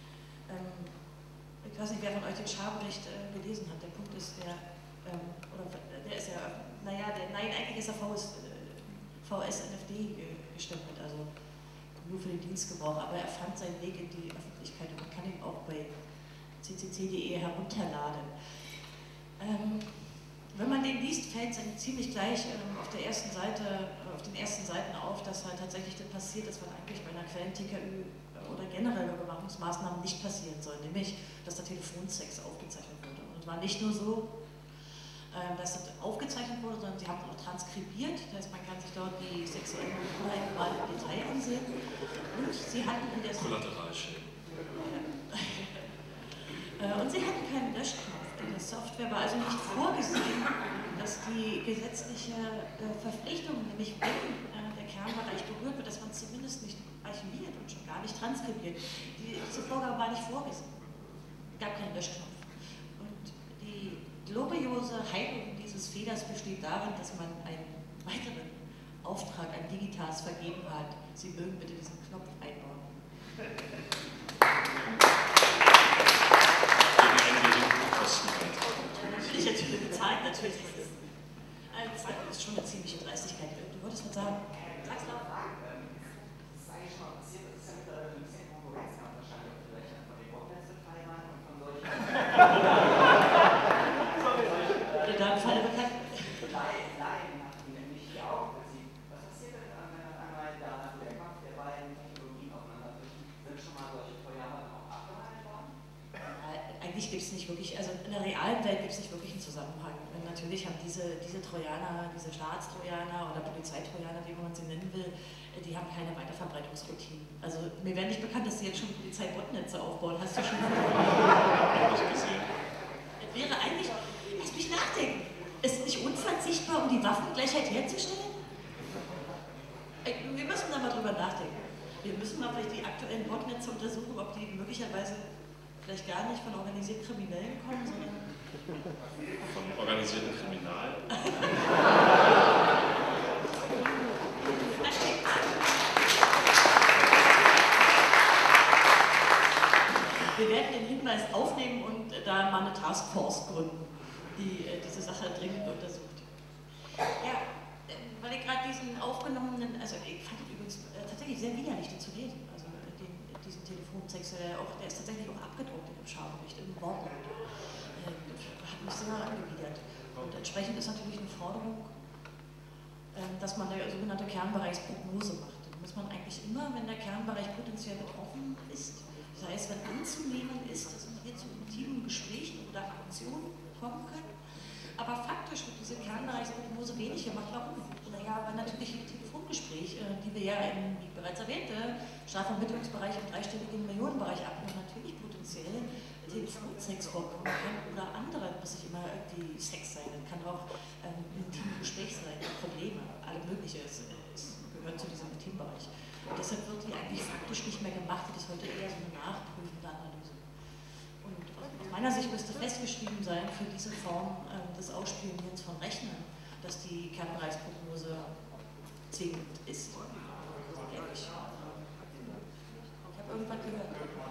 Ich weiß nicht, wer von euch den Schau-Bericht gelesen hat. Der Punkt ist, der ist ja, eigentlich ist er VS-NFD gestimmt, also nur für den Dienstgebrauch, aber er fand seinen Weg in die Öffentlichkeit und man kann ihn auch bei ccc.de herunterladen. Wenn man den liest, fällt es ziemlich gleich auf den ersten Seiten auf, dass halt tatsächlich das passiert ist, was eigentlich bei einer Quellen-TKÜ oder generell Überwachungsmaßnahmen nicht passieren soll, nämlich, dass der Telefonsex aufgezeichnet wurde. Und es war nicht nur so, dass das aufgezeichnet wurde, sondern sie haben es auch transkribiert, das heißt, man kann sich dort die sexuellen Inhalte mal im Detail ansehen. Und sie hatten in der Kollateralschäden. Und sie hatten keinen Löschknopf in der Software, war also nicht vorgesehen, dass die gesetzliche Verpflichtung, nämlich wenn der Kernbereich berührt wird, dass man zumindest nicht archiviert und schon gar nicht transkribiert. Diese Vorgabe war nicht vorgesehen. Es gab keinen Löschknopf. Und die gloriose Heilung dieses Fehlers besteht darin, dass man einen weiteren Auftrag an Digitas vergeben hat. Sie mögen bitte diesen Knopf einbauen. Ich natürlich bezahlt, natürlich. Das ist schon eine ziemliche Dreistigkeit. Du wolltest was sagen? Sag's doch. Das ist eigentlich schon mal passiert, das ist ja mittlerweile ein bisschen Konkurrenzkampf wahrscheinlich, vielleicht von den Botnetzbetreibern und von solchen. Da Fall bekannt. Laien hatten nämlich hier auch im Prinzip. Was passiert denn, wenn auf einmal der Kampf der beiden Technologien aufeinandertrifft? Sind schon mal solche Trojaner auch abgehandelt worden? Eigentlich gibt es nicht wirklich, also in der realen Welt gibt es nicht wirklich einen Zusammenhang. Natürlich haben diese Trojaner, diese Staatstrojaner oder Polizeitrojaner, wie man sie nennen will, die haben keine Weiterverbreitungsroutinen. Also mir wäre nicht bekannt, dass sie jetzt schon Polizei-Botnetze aufbauen. Hast du schon gesehen? Es wäre eigentlich, lass mich nachdenken, ist nicht unverzichtbar, um die Waffengleichheit herzustellen? Wir müssen da mal drüber nachdenken. Wir müssen mal vielleicht die aktuellen Botnetze untersuchen, ob die möglicherweise vielleicht gar nicht von organisierten Kriminellen kommen, sondern von organisierten Kriminalen? Wir werden den Hinweis aufnehmen und da mal eine Taskforce gründen, die diese Sache dringend untersucht. Ja, weil ich gerade diesen aufgenommenen, also ich fand es übrigens tatsächlich sehr widerlich, den zu lesen, also diesen Telefontext, der ist tatsächlich auch abgedruckt in dem Schau-Bericht, im Wortlaut. Hat mich sehr angewidert. Und entsprechend ist natürlich eine Forderung, dass man eine sogenannte Kernbereichsprognose macht. Da muss man eigentlich immer, wenn der Kernbereich potenziell betroffen ist, Das heißt, wenn anzunehmen ist, dass es hier zu intimen Gesprächen oder Aktionen kommen können. Aber faktisch wird diese Kernbereichsprognose wenig gemacht. Warum? Naja, weil natürlich im Telefongespräch, die wir ja im, wie bereits erwähnte, Strafvermittlungsbereich im dreistelligen Millionenbereich abnehmen, natürlich potenziell Telefonsex vorkommen kann oder andere, was ich immer irgendwie Sex sein kann, auch intime Gespräch sein, Probleme, alle mögliche, es gehört zu diesem Intimbereich. Und deshalb wird die eigentlich faktisch nicht mehr gemacht, das ist heute eher so eine nachprüfende Analyse. Und aus meiner Sicht müsste festgeschrieben sein für diese Form des Ausspionierens von Rechnern, dass die Kernbereichsprognose zwingend ist. Ich habe irgendwas gehört.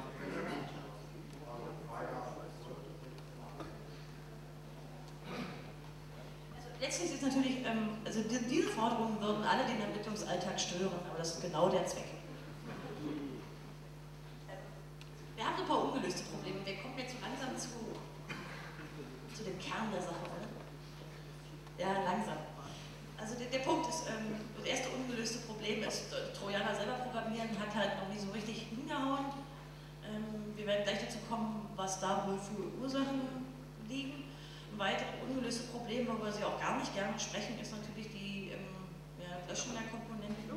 Also letztlich ist natürlich, also diese Forderungen würden alle den Ermittlungsalltag stören, aber das ist genau der Zweck. Wir haben ein paar ungelöste Probleme. Wir kommen jetzt so langsam zu dem Kern der Sache, oder? Ja, langsam. Also der Punkt ist, das erste ungelöste Problem ist, Trojaner selber programmieren hat halt noch nie so richtig hingehauen. Wir werden gleich dazu kommen, was da wohl für Ursachen liegen. Ein weiteres ungelöstes Problem, worüber Sie auch gar nicht gerne sprechen, ist natürlich die Löschung der Komponenten.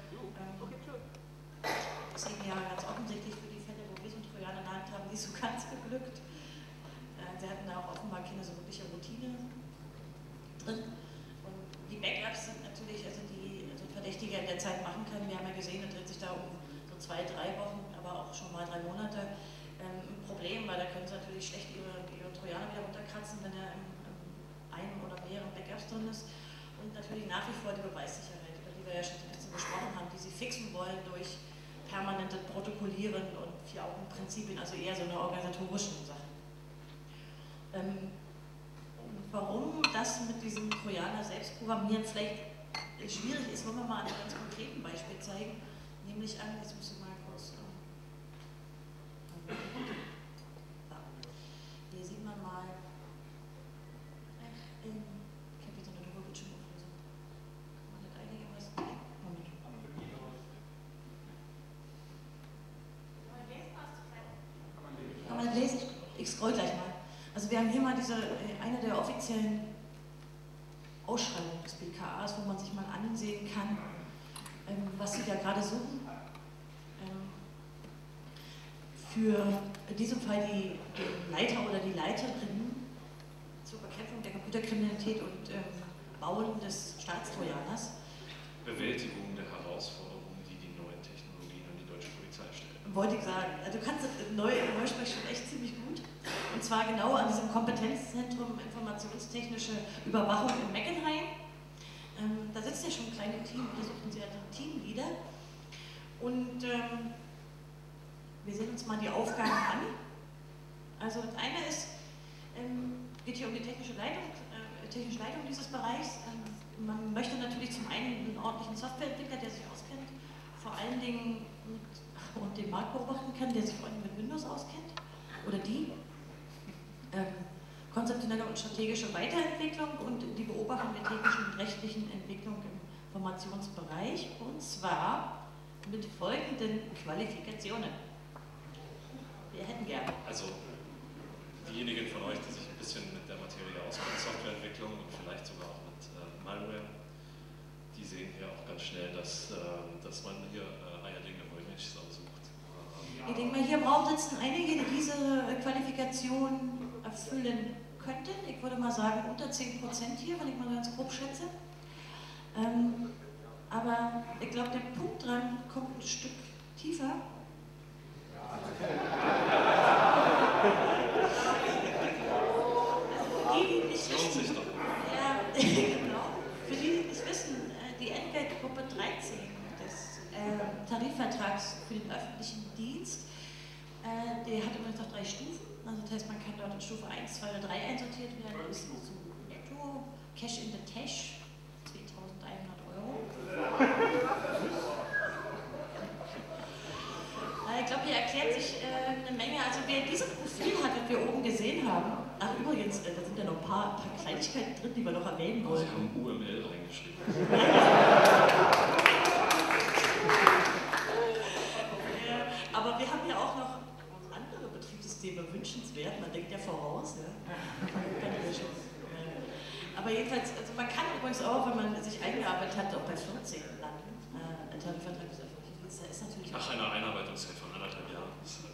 Das ist eben ja ganz offensichtlich für die Fälle, wo wir so einen Trojaner in der Hand haben, nicht so ganz geglückt. Sie hatten da auch offenbar keine so wirkliche Routine drin. Und die Backups sind natürlich, also die so ein Verdächtiger in der Zeit machen kann. Wir haben ja gesehen, es dreht sich da um so 2, 3 Wochen, aber auch schon mal 3 Monate. Ein Problem, weil da können Sie natürlich schlecht Ihre Trojaner wieder runterkratzen, wenn er in einem oder mehreren Backups drin ist. Und natürlich nach wie vor die Beweissicherheit, über die wir ja schon ein bisschen gesprochen haben, die Sie fixen wollen durch permanente Protokollieren und 4-Augen-Prinzipien, also eher so eine organisatorische Sache. Warum das mit diesem Trojaner selbst programmieren vielleicht schwierig ist, wollen wir mal an einem ganz konkreten Beispiel zeigen, nämlich an, jetzt muss ich mal kurz, hier sieht man mal, ich habe jetzt eine doofe Bildschirmauflösung. Kann man das einigermaßen? Moment. Kann man lesen? Ich scroll gleich mal. Also wir haben hier mal eine der offiziellen Ausschreibungen des BKAs, wo man sich mal ansehen kann, was sie da gerade suchen. Für in diesem Fall die Leiter oder die Leiterin zur Bekämpfung der Computerkriminalität und Bauen des Staatstrojaners. Bewältigung der Herausforderungen, die die neuen Technologien an die deutsche Polizei stellen. Wollte ich sagen. Also du kannst das Neusprech schon echt ziemlich gut. Und zwar genau an diesem Kompetenzzentrum Informationstechnische Überwachung in Meckenheim. Da sitzt ja schon ein kleines Team, da suchen sie ja ein Teamleader. Und wir sehen uns mal die Aufgaben an. Also das eine ist, geht hier um die technische Leitung dieses Bereichs. Man möchte natürlich zum einen einen ordentlichen Softwareentwickler, der sich auskennt, vor allen Dingen und den Markt beobachten kann, der sich vor allem mit Windows auskennt, oder die. Konzeptionelle und strategische Weiterentwicklung und die Beobachtung der technischen und rechtlichen Entwicklung im Informationsbereich, und zwar mit folgenden Qualifikationen. Wir hätten gerne. Also diejenigen von euch, die sich ein bisschen mit der Materie auskennen, Softwareentwicklung und vielleicht sogar auch mit Malware, die sehen hier auch ganz schnell, dass man hier Eierdinge Wollmilchsau sucht. Ich denke mal, hier im Raum sitzen einige, die diese Qualifikation erfüllen könnten. Ich würde mal sagen, unter 10% hier, wenn ich mal ganz grob schätze. Aber ich glaube, der Punkt dran kommt ein Stück tiefer. Also die nicht wissen, ja, genau. Für die nicht wissen, die Entgeltgruppe 13 des Tarifvertrags für den öffentlichen Dienst, der hat übrigens noch 3 Stufen. Also das heißt, man kann dort in Stufe 1, 2 oder 3 einsortiert werden. Das ist so netto, Cash in the Tash, 2.100 Euro. Ich glaube, hier erklärt sich eine Menge. Also wer dieses Profil hat, das wir oben gesehen haben, ach übrigens, da sind ja noch ein paar Kleinigkeiten drin, die wir noch erwähnen wollen. Sie haben UML reingeschrieben. Aber wir haben ja auch noch sich eingearbeitet hat, auch bei 14 landen. Tarifvertrag des öffentlichen Dienstes, da ist natürlich. Nach einer Einarbeitungszeit von 1,5 Jahren.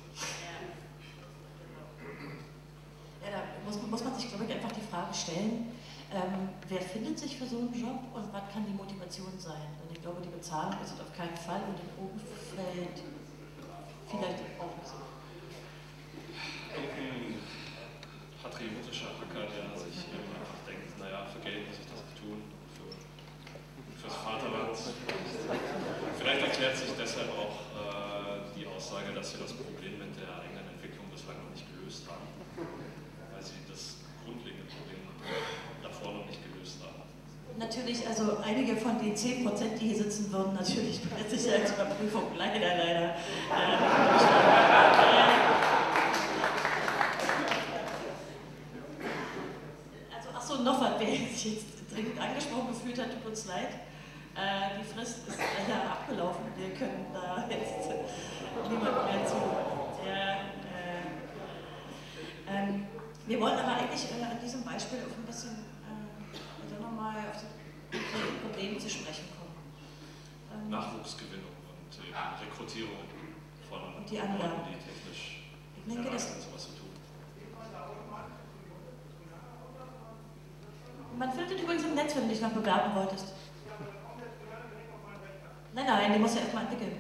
Ja, da muss man sich, glaube ich, einfach die Frage stellen, wer findet sich für so einen Job und was kann die Motivation sein? Und ich glaube, die Bezahlung ist es auf keinen Fall und im Umfeld vielleicht auch nicht so. Irgendein patriotischer Hacker, der sich eben einfach denkt, naja, für Geld muss ich das nicht tun, fürs Vaterland. Vielleicht erklärt sich deshalb auch die Aussage, dass wir das Problem mit der eigenen Entwicklung bislang noch nicht gelöst haben, weil sie das grundlegende Problem davor noch nicht gelöst haben. Natürlich, also einige von den 10%, die hier sitzen, würden natürlich bei der Sicherheitsüberprüfung leider also, ach so, noch was, wer sich jetzt dringend angesprochen gefühlt hat, tut uns leid. Die Frist ist leider abgelaufen. Wir können da jetzt niemand mehr zu. Wir wollen aber eigentlich an diesem Beispiel auf ein bisschen nochmal auf die Probleme zu sprechen kommen. Nachwuchsgewinnung und Rekrutierung von die Leuten, die technisch bereit sind, sowas zu tun. Man findet übrigens im Netz, wenn du dich noch bewerben wolltest. Nein, die muss ja erstmal entwickeln.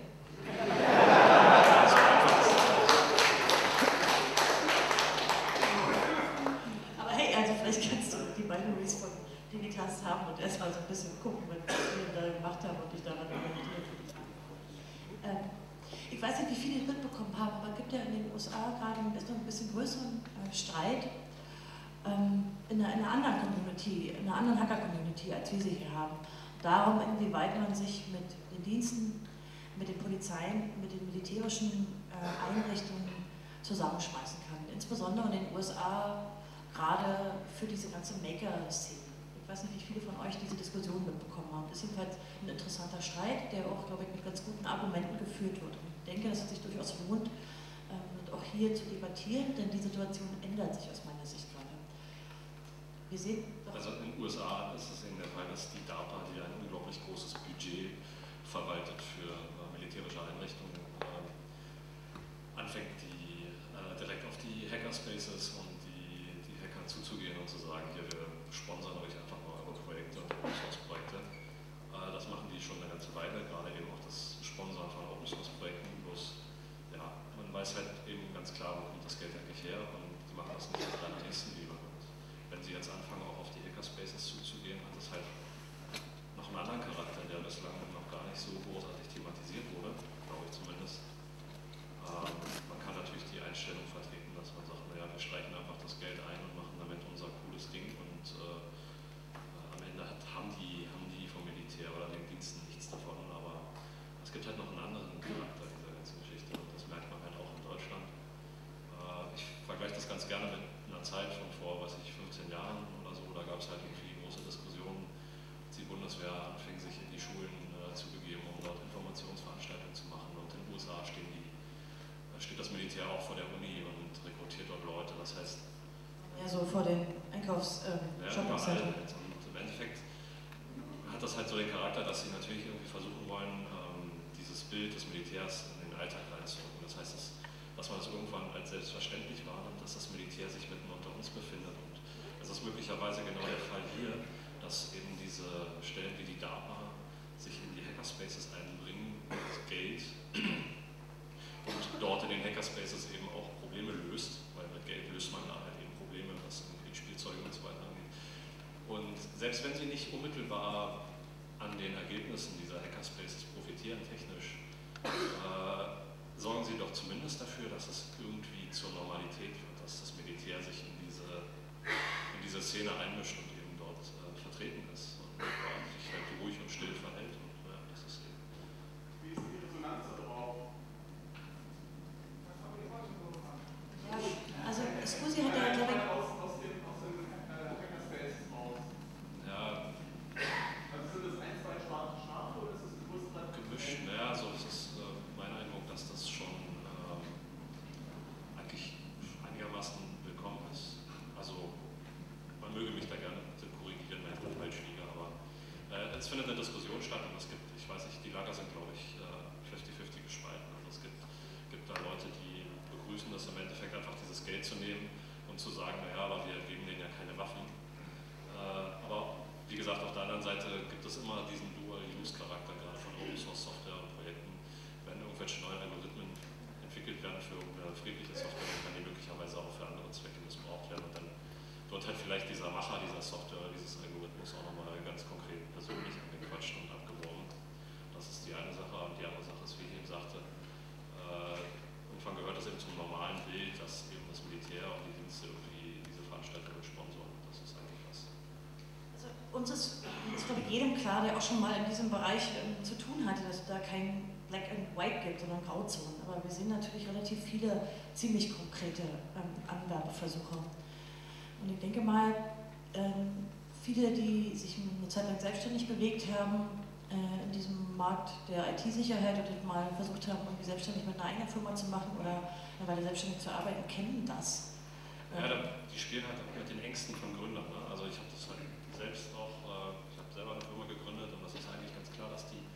Aber hey, also vielleicht kannst du die Binaries von Digitast haben und erstmal so ein bisschen gucken, was wir da gemacht haben und dich daran orientiert. Ich weiß nicht, wie viele es mitbekommen haben, aber es gibt ja in den USA gerade ein bisschen größeren Streit in einer anderen Community, in einer anderen Hacker-Community, als wir sie hier haben. Darum, inwieweit man sich mit den Diensten, mit den Polizeien, mit den militärischen Einrichtungen zusammenschmeißen kann. Insbesondere in den USA, gerade für diese ganze Maker-Szene. Ich weiß nicht, wie viele von euch diese Diskussion mitbekommen haben. Das ist jedenfalls ein interessanter Streit, der auch, glaube ich, mit ganz guten Argumenten geführt wird. Und ich denke, dass es sich durchaus lohnt, auch hier zu debattieren, denn die Situation ändert sich aus meiner Sicht gerade. Wir sehen also in den USA ist es eben der Fall, dass die DARPA, die ein unglaublich großes Budget verwaltet für militärische Einrichtungen, anfängt, direkt auf die Hackerspaces und die Hacker zuzugehen und zu sagen, hier, wir sponsern euch einfach mal eure Projekte und Open-Source-Projekte. Das machen die schon eine ganze Weile, gerade eben auch das Sponsern von Open-Source-Projekten. Bloß, ja, man weiß halt eben ganz klar, wo kommt das Geld eigentlich her und die machen das nicht mit seiner Nächstenliebe. Wenn sie jetzt anfangen, auch auf die Hackerspaces zuzugehen, hat das halt noch einen anderen Charakter, der bislang noch gar nicht so großartig thematisiert wurde, glaube ich zumindest. Man kann natürlich die Einstellung vertreten, dass man sagt, naja, wir streichen einfach das Geld ein und machen damit unser cooles Ding und am Ende haben die vom Militär oder den Diensten nichts davon, aber es gibt halt noch einen anderen Charakter dieser ganzen Geschichte und das merkt man halt auch in Deutschland. Ich vergleiche das ganz gerne mit einer Zeit von vor, 15 Jahren oder so, da gab es halt irgendwie große Diskussionen, als die Bundeswehr anfing, sich in die Schulen zu begeben, um dort Informationsveranstaltungen zu machen. Und in den USA steht das Militär auch vor der Uni und rekrutiert dort Leute. Das heißt, ja, so vor den Einkaufs-Shopping-Zentren. Und im Endeffekt hat das halt so den Charakter, dass sie natürlich irgendwie versuchen wollen, dieses Bild des Militärs in den Alltag reinzurücken. Das heißt, dass man es irgendwann als selbstverständlich wahrnimmt, dass das Militär sich mitten unter uns befindet. Und das ist möglicherweise genau der Fall hier, dass eben diese Stellen wie die DARPA sich in die Hackerspaces einbringen mit Geld und dort in den Hackerspaces eben auch Probleme löst, weil mit Geld löst man halt eben Probleme, was irgendwie Spielzeuge und so weiter angeht. Und selbst wenn sie nicht unmittelbar an den Ergebnissen dieser Hackerspaces profitieren, technisch, sorgen sie doch zumindest dafür, dass es irgendwie zur Normalität wird, dass das Militär sich in diese Szene einmischt und eben dort vertreten ist und sich halt ruhig und still verhält. Und, ja, das ist eben. Wie ist die Resonanz darauf? Ja, also Scusi hat ja, glaube ich, aus den Hackerspaces raus. Ja. Also sind das ein, zwei schwarze Schafe oder ist das ein größerer? Gemischt, naja, so ist es mein Eindruck, dass das schon eigentlich einigermaßen willkommen ist. Also man möge mich da gerne korrigieren, wenn ich falsch liege, aber findet eine Diskussion statt und es gibt, ich weiß nicht, die Lager sind, glaube ich, 50-50 gespalten. Also es gibt da Leute, die begrüßen das im Endeffekt einfach dieses Geld zu nehmen und zu sagen, naja, aber wir geben denen ja keine Waffen. Aber wie gesagt, auf der anderen Seite gibt es immer diesen Dual-Use-Charakter, gerade von Open-Source-Software und Projekten. Wenn irgendwelche neuen Algorithmen entwickelt werden für eine friedliche Software, dann kann die möglicherweise auch für andere Zwecke missbraucht werden. Und dann wird halt vielleicht dieser Macher dieser Software, dieses Algorithmus auch nochmal ganz konkret persönlich angequatscht und abgeworben. Das ist die eine Sache. Und die andere Sache ist, wie ich eben sagte, irgendwann gehört es eben zum normalen Bild, dass eben das Militär und die Dienste irgendwie diese Veranstaltungen sponsoren. Das ist eigentlich was. Also uns ist glaube ich, jedem klar, der auch schon mal in diesem Bereich zu tun hatte, dass es da kein Black and White gibt, sondern Grauzonen. Aber wir sehen natürlich relativ viele ziemlich konkrete Anwerbeversuche. Und ich denke mal, viele, die sich eine Zeit lang selbstständig bewegt haben, in diesem Markt der IT-Sicherheit oder mal versucht haben, irgendwie selbstständig mit einer eigenen Firma zu machen oder eine Weile selbstständig zu arbeiten, kennen das. Ja, die spielen halt mit den Ängsten von Gründern. Ne? Also ich habe das halt selbst auch, ich habe selber eine Firma gegründet und das ist eigentlich ganz klar, dass die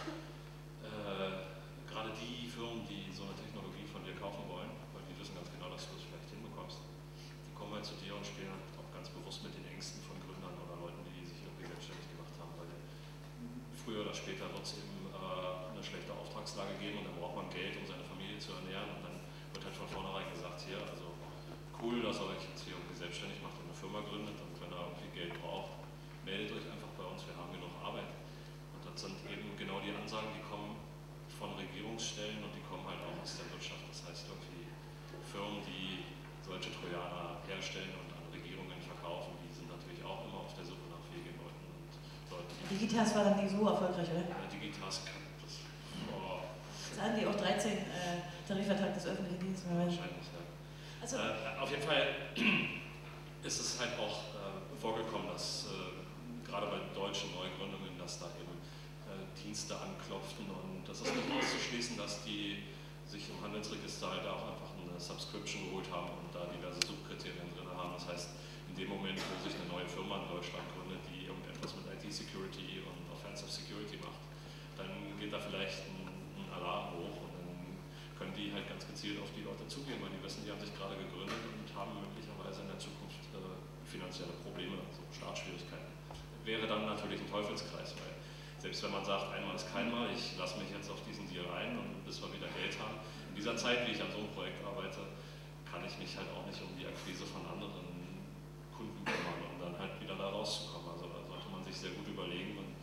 gerade die Firmen, die so eine Technologie von dir kaufen wollen, weil die wissen ganz genau, dass du das vielleicht hinbekommst, die kommen halt zu dir und spielen halt auch ganz bewusst mit den Ängsten von Gründern oder Leuten, die sich irgendwie selbstständig gemacht haben, weil früher oder später wird es eben eine schlechte Auftragslage geben und dann braucht man Geld, um seine Familie zu ernähren und dann wird halt von vornherein gesagt, hier, also cool, dass ihr euch jetzt hier irgendwie selbstständig macht und eine Firma gründet und wenn ihr irgendwie Geld braucht, meldet euch einfach bei uns, wir haben genug Arbeit. Und das sind eben genau die Ansagen, die kommen von Regierungsstellen und die kommen halt auch aus der Wirtschaft. Das heißt irgendwie Firmen, die solche Trojaner herstellen und an Regierungen verkaufen, die sind natürlich auch immer auf der Suche nach fähigen Leuten und Leuten. Digitas war dann nicht so erfolgreich, oder? Ja, Digitas kann das. Zahlen die auch 13 Tarifvertrag des öffentlichen Dienstes? Wahrscheinlich, ja. Also, auf jeden Fall ist es halt auch vorgekommen, dass gerade bei deutschen Neugründungen, dass da eben Dienste anklopften und das ist nicht auszuschließen, dass die sich im Handelsregister halt auch einfach eine Subscription geholt haben und da diverse Suchkriterien drin haben. Das heißt, in dem Moment, wo sich eine neue Firma in Deutschland gründet, die irgendetwas mit IT-Security und Offensive Security macht, dann geht da vielleicht ein Alarm hoch und dann können die halt ganz gezielt auf die Leute zugehen, weil die wissen, die haben sich gerade gegründet und haben möglicherweise in der Zukunft finanzielle Probleme, also Startschwierigkeiten. Wäre dann natürlich ein Teufelskreis, weil selbst wenn man sagt, einmal ist kein Mal, ich lasse mich jetzt auf diesen Deal ein und bis wir wieder Geld haben. In dieser Zeit, wie ich an so einem Projekt arbeite, kann ich mich halt auch nicht um die Akquise von anderen Kunden kümmern, um dann halt wieder da rauszukommen. Also da sollte man sich sehr gut überlegen und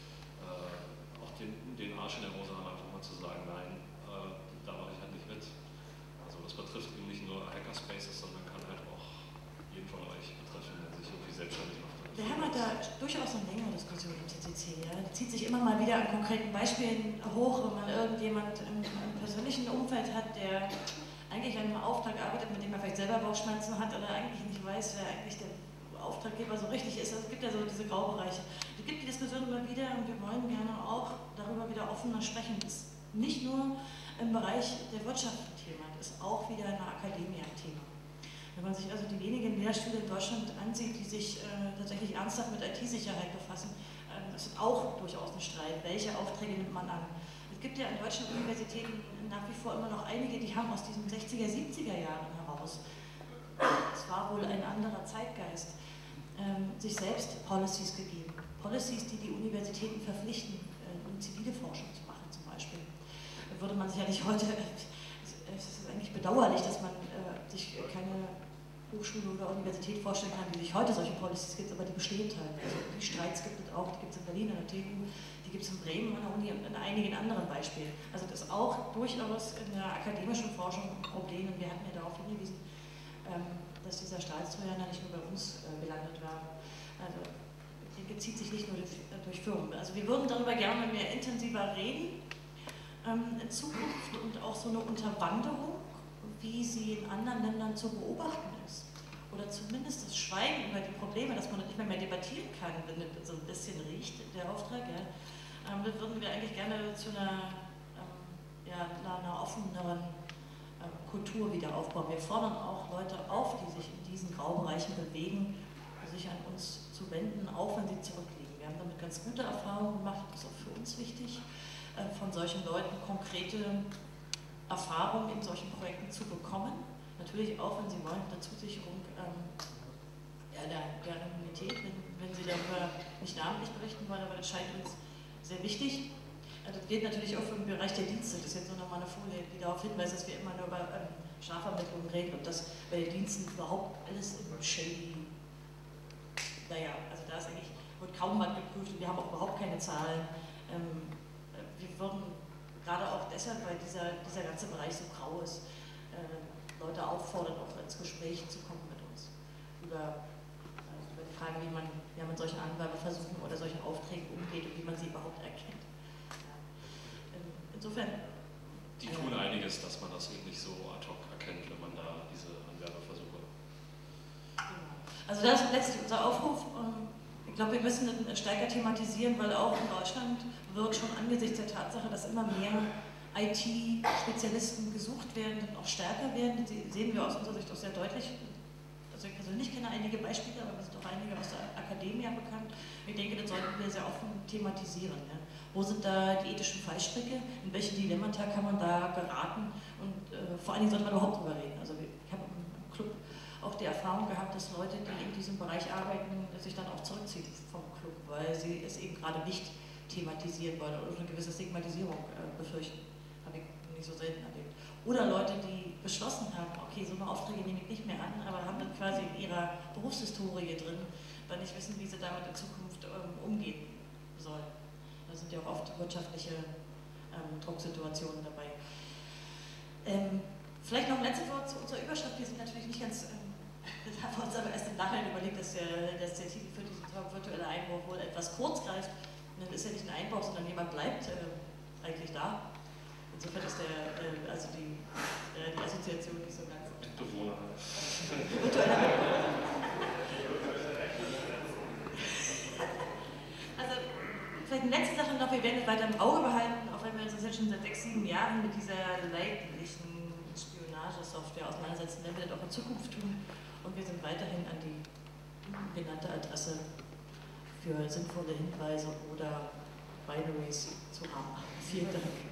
auch den Arsch in der Hose haben, einfach mal zu sagen, nein, da mache ich halt nicht mit. Also das betrifft eben nicht nur Hackerspaces, sondern kann halt auch jeden von euch betreffen, der sich irgendwie selbstständig macht. wir haben halt da durchaus eine längere Diskussion im CCC. Ja? Die zieht sich immer mal wieder an konkreten Beispielen hoch, wenn man irgendjemand im persönlichen Umfeld hat, der eigentlich an einem Auftrag arbeitet, mit dem er vielleicht selber Bauchschmerzen hat oder eigentlich nicht weiß, wer eigentlich der Auftraggeber so richtig ist. Also es gibt ja so diese Graubereiche. Es gibt die Diskussion immer wieder und wir wollen gerne auch darüber wieder offener sprechen. Das ist nicht nur im Bereich der Wirtschaft ein Thema, das ist auch wieder in der Akademie ein Thema. Wenn man sich also die wenigen Lehrstühle in Deutschland ansieht, die sich tatsächlich ernsthaft mit IT-Sicherheit befassen, das ist auch durchaus ein Streit. Welche Aufträge nimmt man an? Es gibt ja an deutschen Universitäten nach wie vor immer noch einige, die haben aus diesen 60er, 70er Jahren heraus, es war wohl ein anderer Zeitgeist, sich selbst Policies gegeben. Policies, die die Universitäten verpflichten, zivile Forschung zu machen zum Beispiel. Da würde man sicherlich heute, es ist eigentlich bedauerlich, dass man sich keine Hochschule oder Universität vorstellen kann, die sich heute solche Policies gibt, aber die bestehen teilweise. Also die Streits gibt es auch, die gibt es in Berlin an der TU, die gibt es in Bremen an der Uni und in einigen anderen Beispielen. Also das ist auch durchaus in der akademischen Forschung ein Problem und wir hatten ja darauf hingewiesen, dass dieser Staatstrojaner nicht nur bei uns gelandet war. Also ich denke, zieht sich nicht nur durch Firmen. Also wir würden darüber gerne mehr intensiver reden in Zukunft und auch so eine Unterwanderung, wie sie in anderen Ländern zu beobachten ist. Oder zumindest das Schweigen über die Probleme, dass man nicht mehr debattieren kann, wenn es so ein bisschen riecht, der Auftrag. Ja. Das würden wir eigentlich gerne zu einer offeneren Kultur wieder aufbauen. Wir fordern auch Leute auf, die sich in diesen Graubereichen bewegen, sich an uns zu wenden, auch wenn sie zurückliegen. Wir Wir haben damit ganz gute Erfahrungen gemacht, das ist auch für uns wichtig, von solchen Leuten konkrete Erfahrungen in solchen Projekten zu bekommen. Natürlich auch, wenn sie wollen, eine Zusicherung der Anonymität, wenn sie darüber nicht namentlich berichten wollen, aber das scheint uns sehr wichtig. Das gilt natürlich auch für den Bereich der Dienste. Das ist jetzt nur noch mal eine Folie, die darauf hinweist, dass wir immer nur über Strafvermittlung reden und dass bei den Diensten überhaupt alles im Shady. Naja, also da ist eigentlich, wird kaum was geprüft und wir haben auch überhaupt keine Zahlen. Wir würden gerade auch deshalb, weil dieser ganze Bereich so grau ist, Leute auffordern, auch ins Gespräch zu kommen mit uns über die Frage, wie man mit solchen Anwerbeversuchen oder solchen Aufträgen umgeht und wie man sie überhaupt erkennt. Insofern. Die tun einiges, dass man das eben nicht so ad hoc erkennt, wenn man da diese Anwerbeversuche. Genau. Also das ist letztlich unser Aufruf. Ich glaube, wir müssen das stärker thematisieren, weil auch in Deutschland wird schon angesichts der Tatsache, dass immer mehr IT-Spezialisten gesucht werden und auch stärker werden. Das sehen wir aus unserer Sicht auch sehr deutlich. Also ich persönlich kenne einige Beispiele, aber wir sind auch einige aus der Akademie bekannt. Ich denke, das sollten wir sehr offen thematisieren. Ja. Wo sind da die ethischen Fallstricke? In welche Dilemmata kann man da geraten? Und vor allen Dingen sollte man überhaupt drüber reden. Also ich habe im Club auch die Erfahrung gehabt, dass Leute, die in diesem Bereich arbeiten, sich dann auch zurückziehen vom Club, weil sie es eben gerade nicht thematisieren wollen oder eine gewisse Stigmatisierung befürchten. Habe ich nicht so selten erlebt. Oder Leute, die beschlossen haben, okay, so eine Aufträge nehme ich nicht mehr an, aber haben dann quasi in ihrer Berufshistorie drin, weil nicht wissen, wie sie damit in Zukunft umgehen sollen. Da sind ja auch oft wirtschaftliche Drucksituationen dabei. Vielleicht noch ein letztes Wort zu unserer Überschrift. Wir sind natürlich nicht ganz, das haben wir uns aber erst im Nachhinein überlegt, dass der Titel für diesen Talk virtueller Einbruch wohl etwas kurz greift. Und dann ist ja nicht ein Einbruch, sondern jemand bleibt eigentlich da. Insofern ist die Assoziation nicht so ganz. Bewohner. Also, vielleicht eine letzte Sache noch, wir werden es weiter im Auge behalten, auch wenn wir uns jetzt schon seit 6, 7 Jahren mit dieser leidlichen Spionagesoftware auseinandersetzen, werden wir das auch in Zukunft tun und wir sind weiterhin an die genannte Adresse für sinnvolle Hinweise oder Binaries zu haben. Vielen Dank.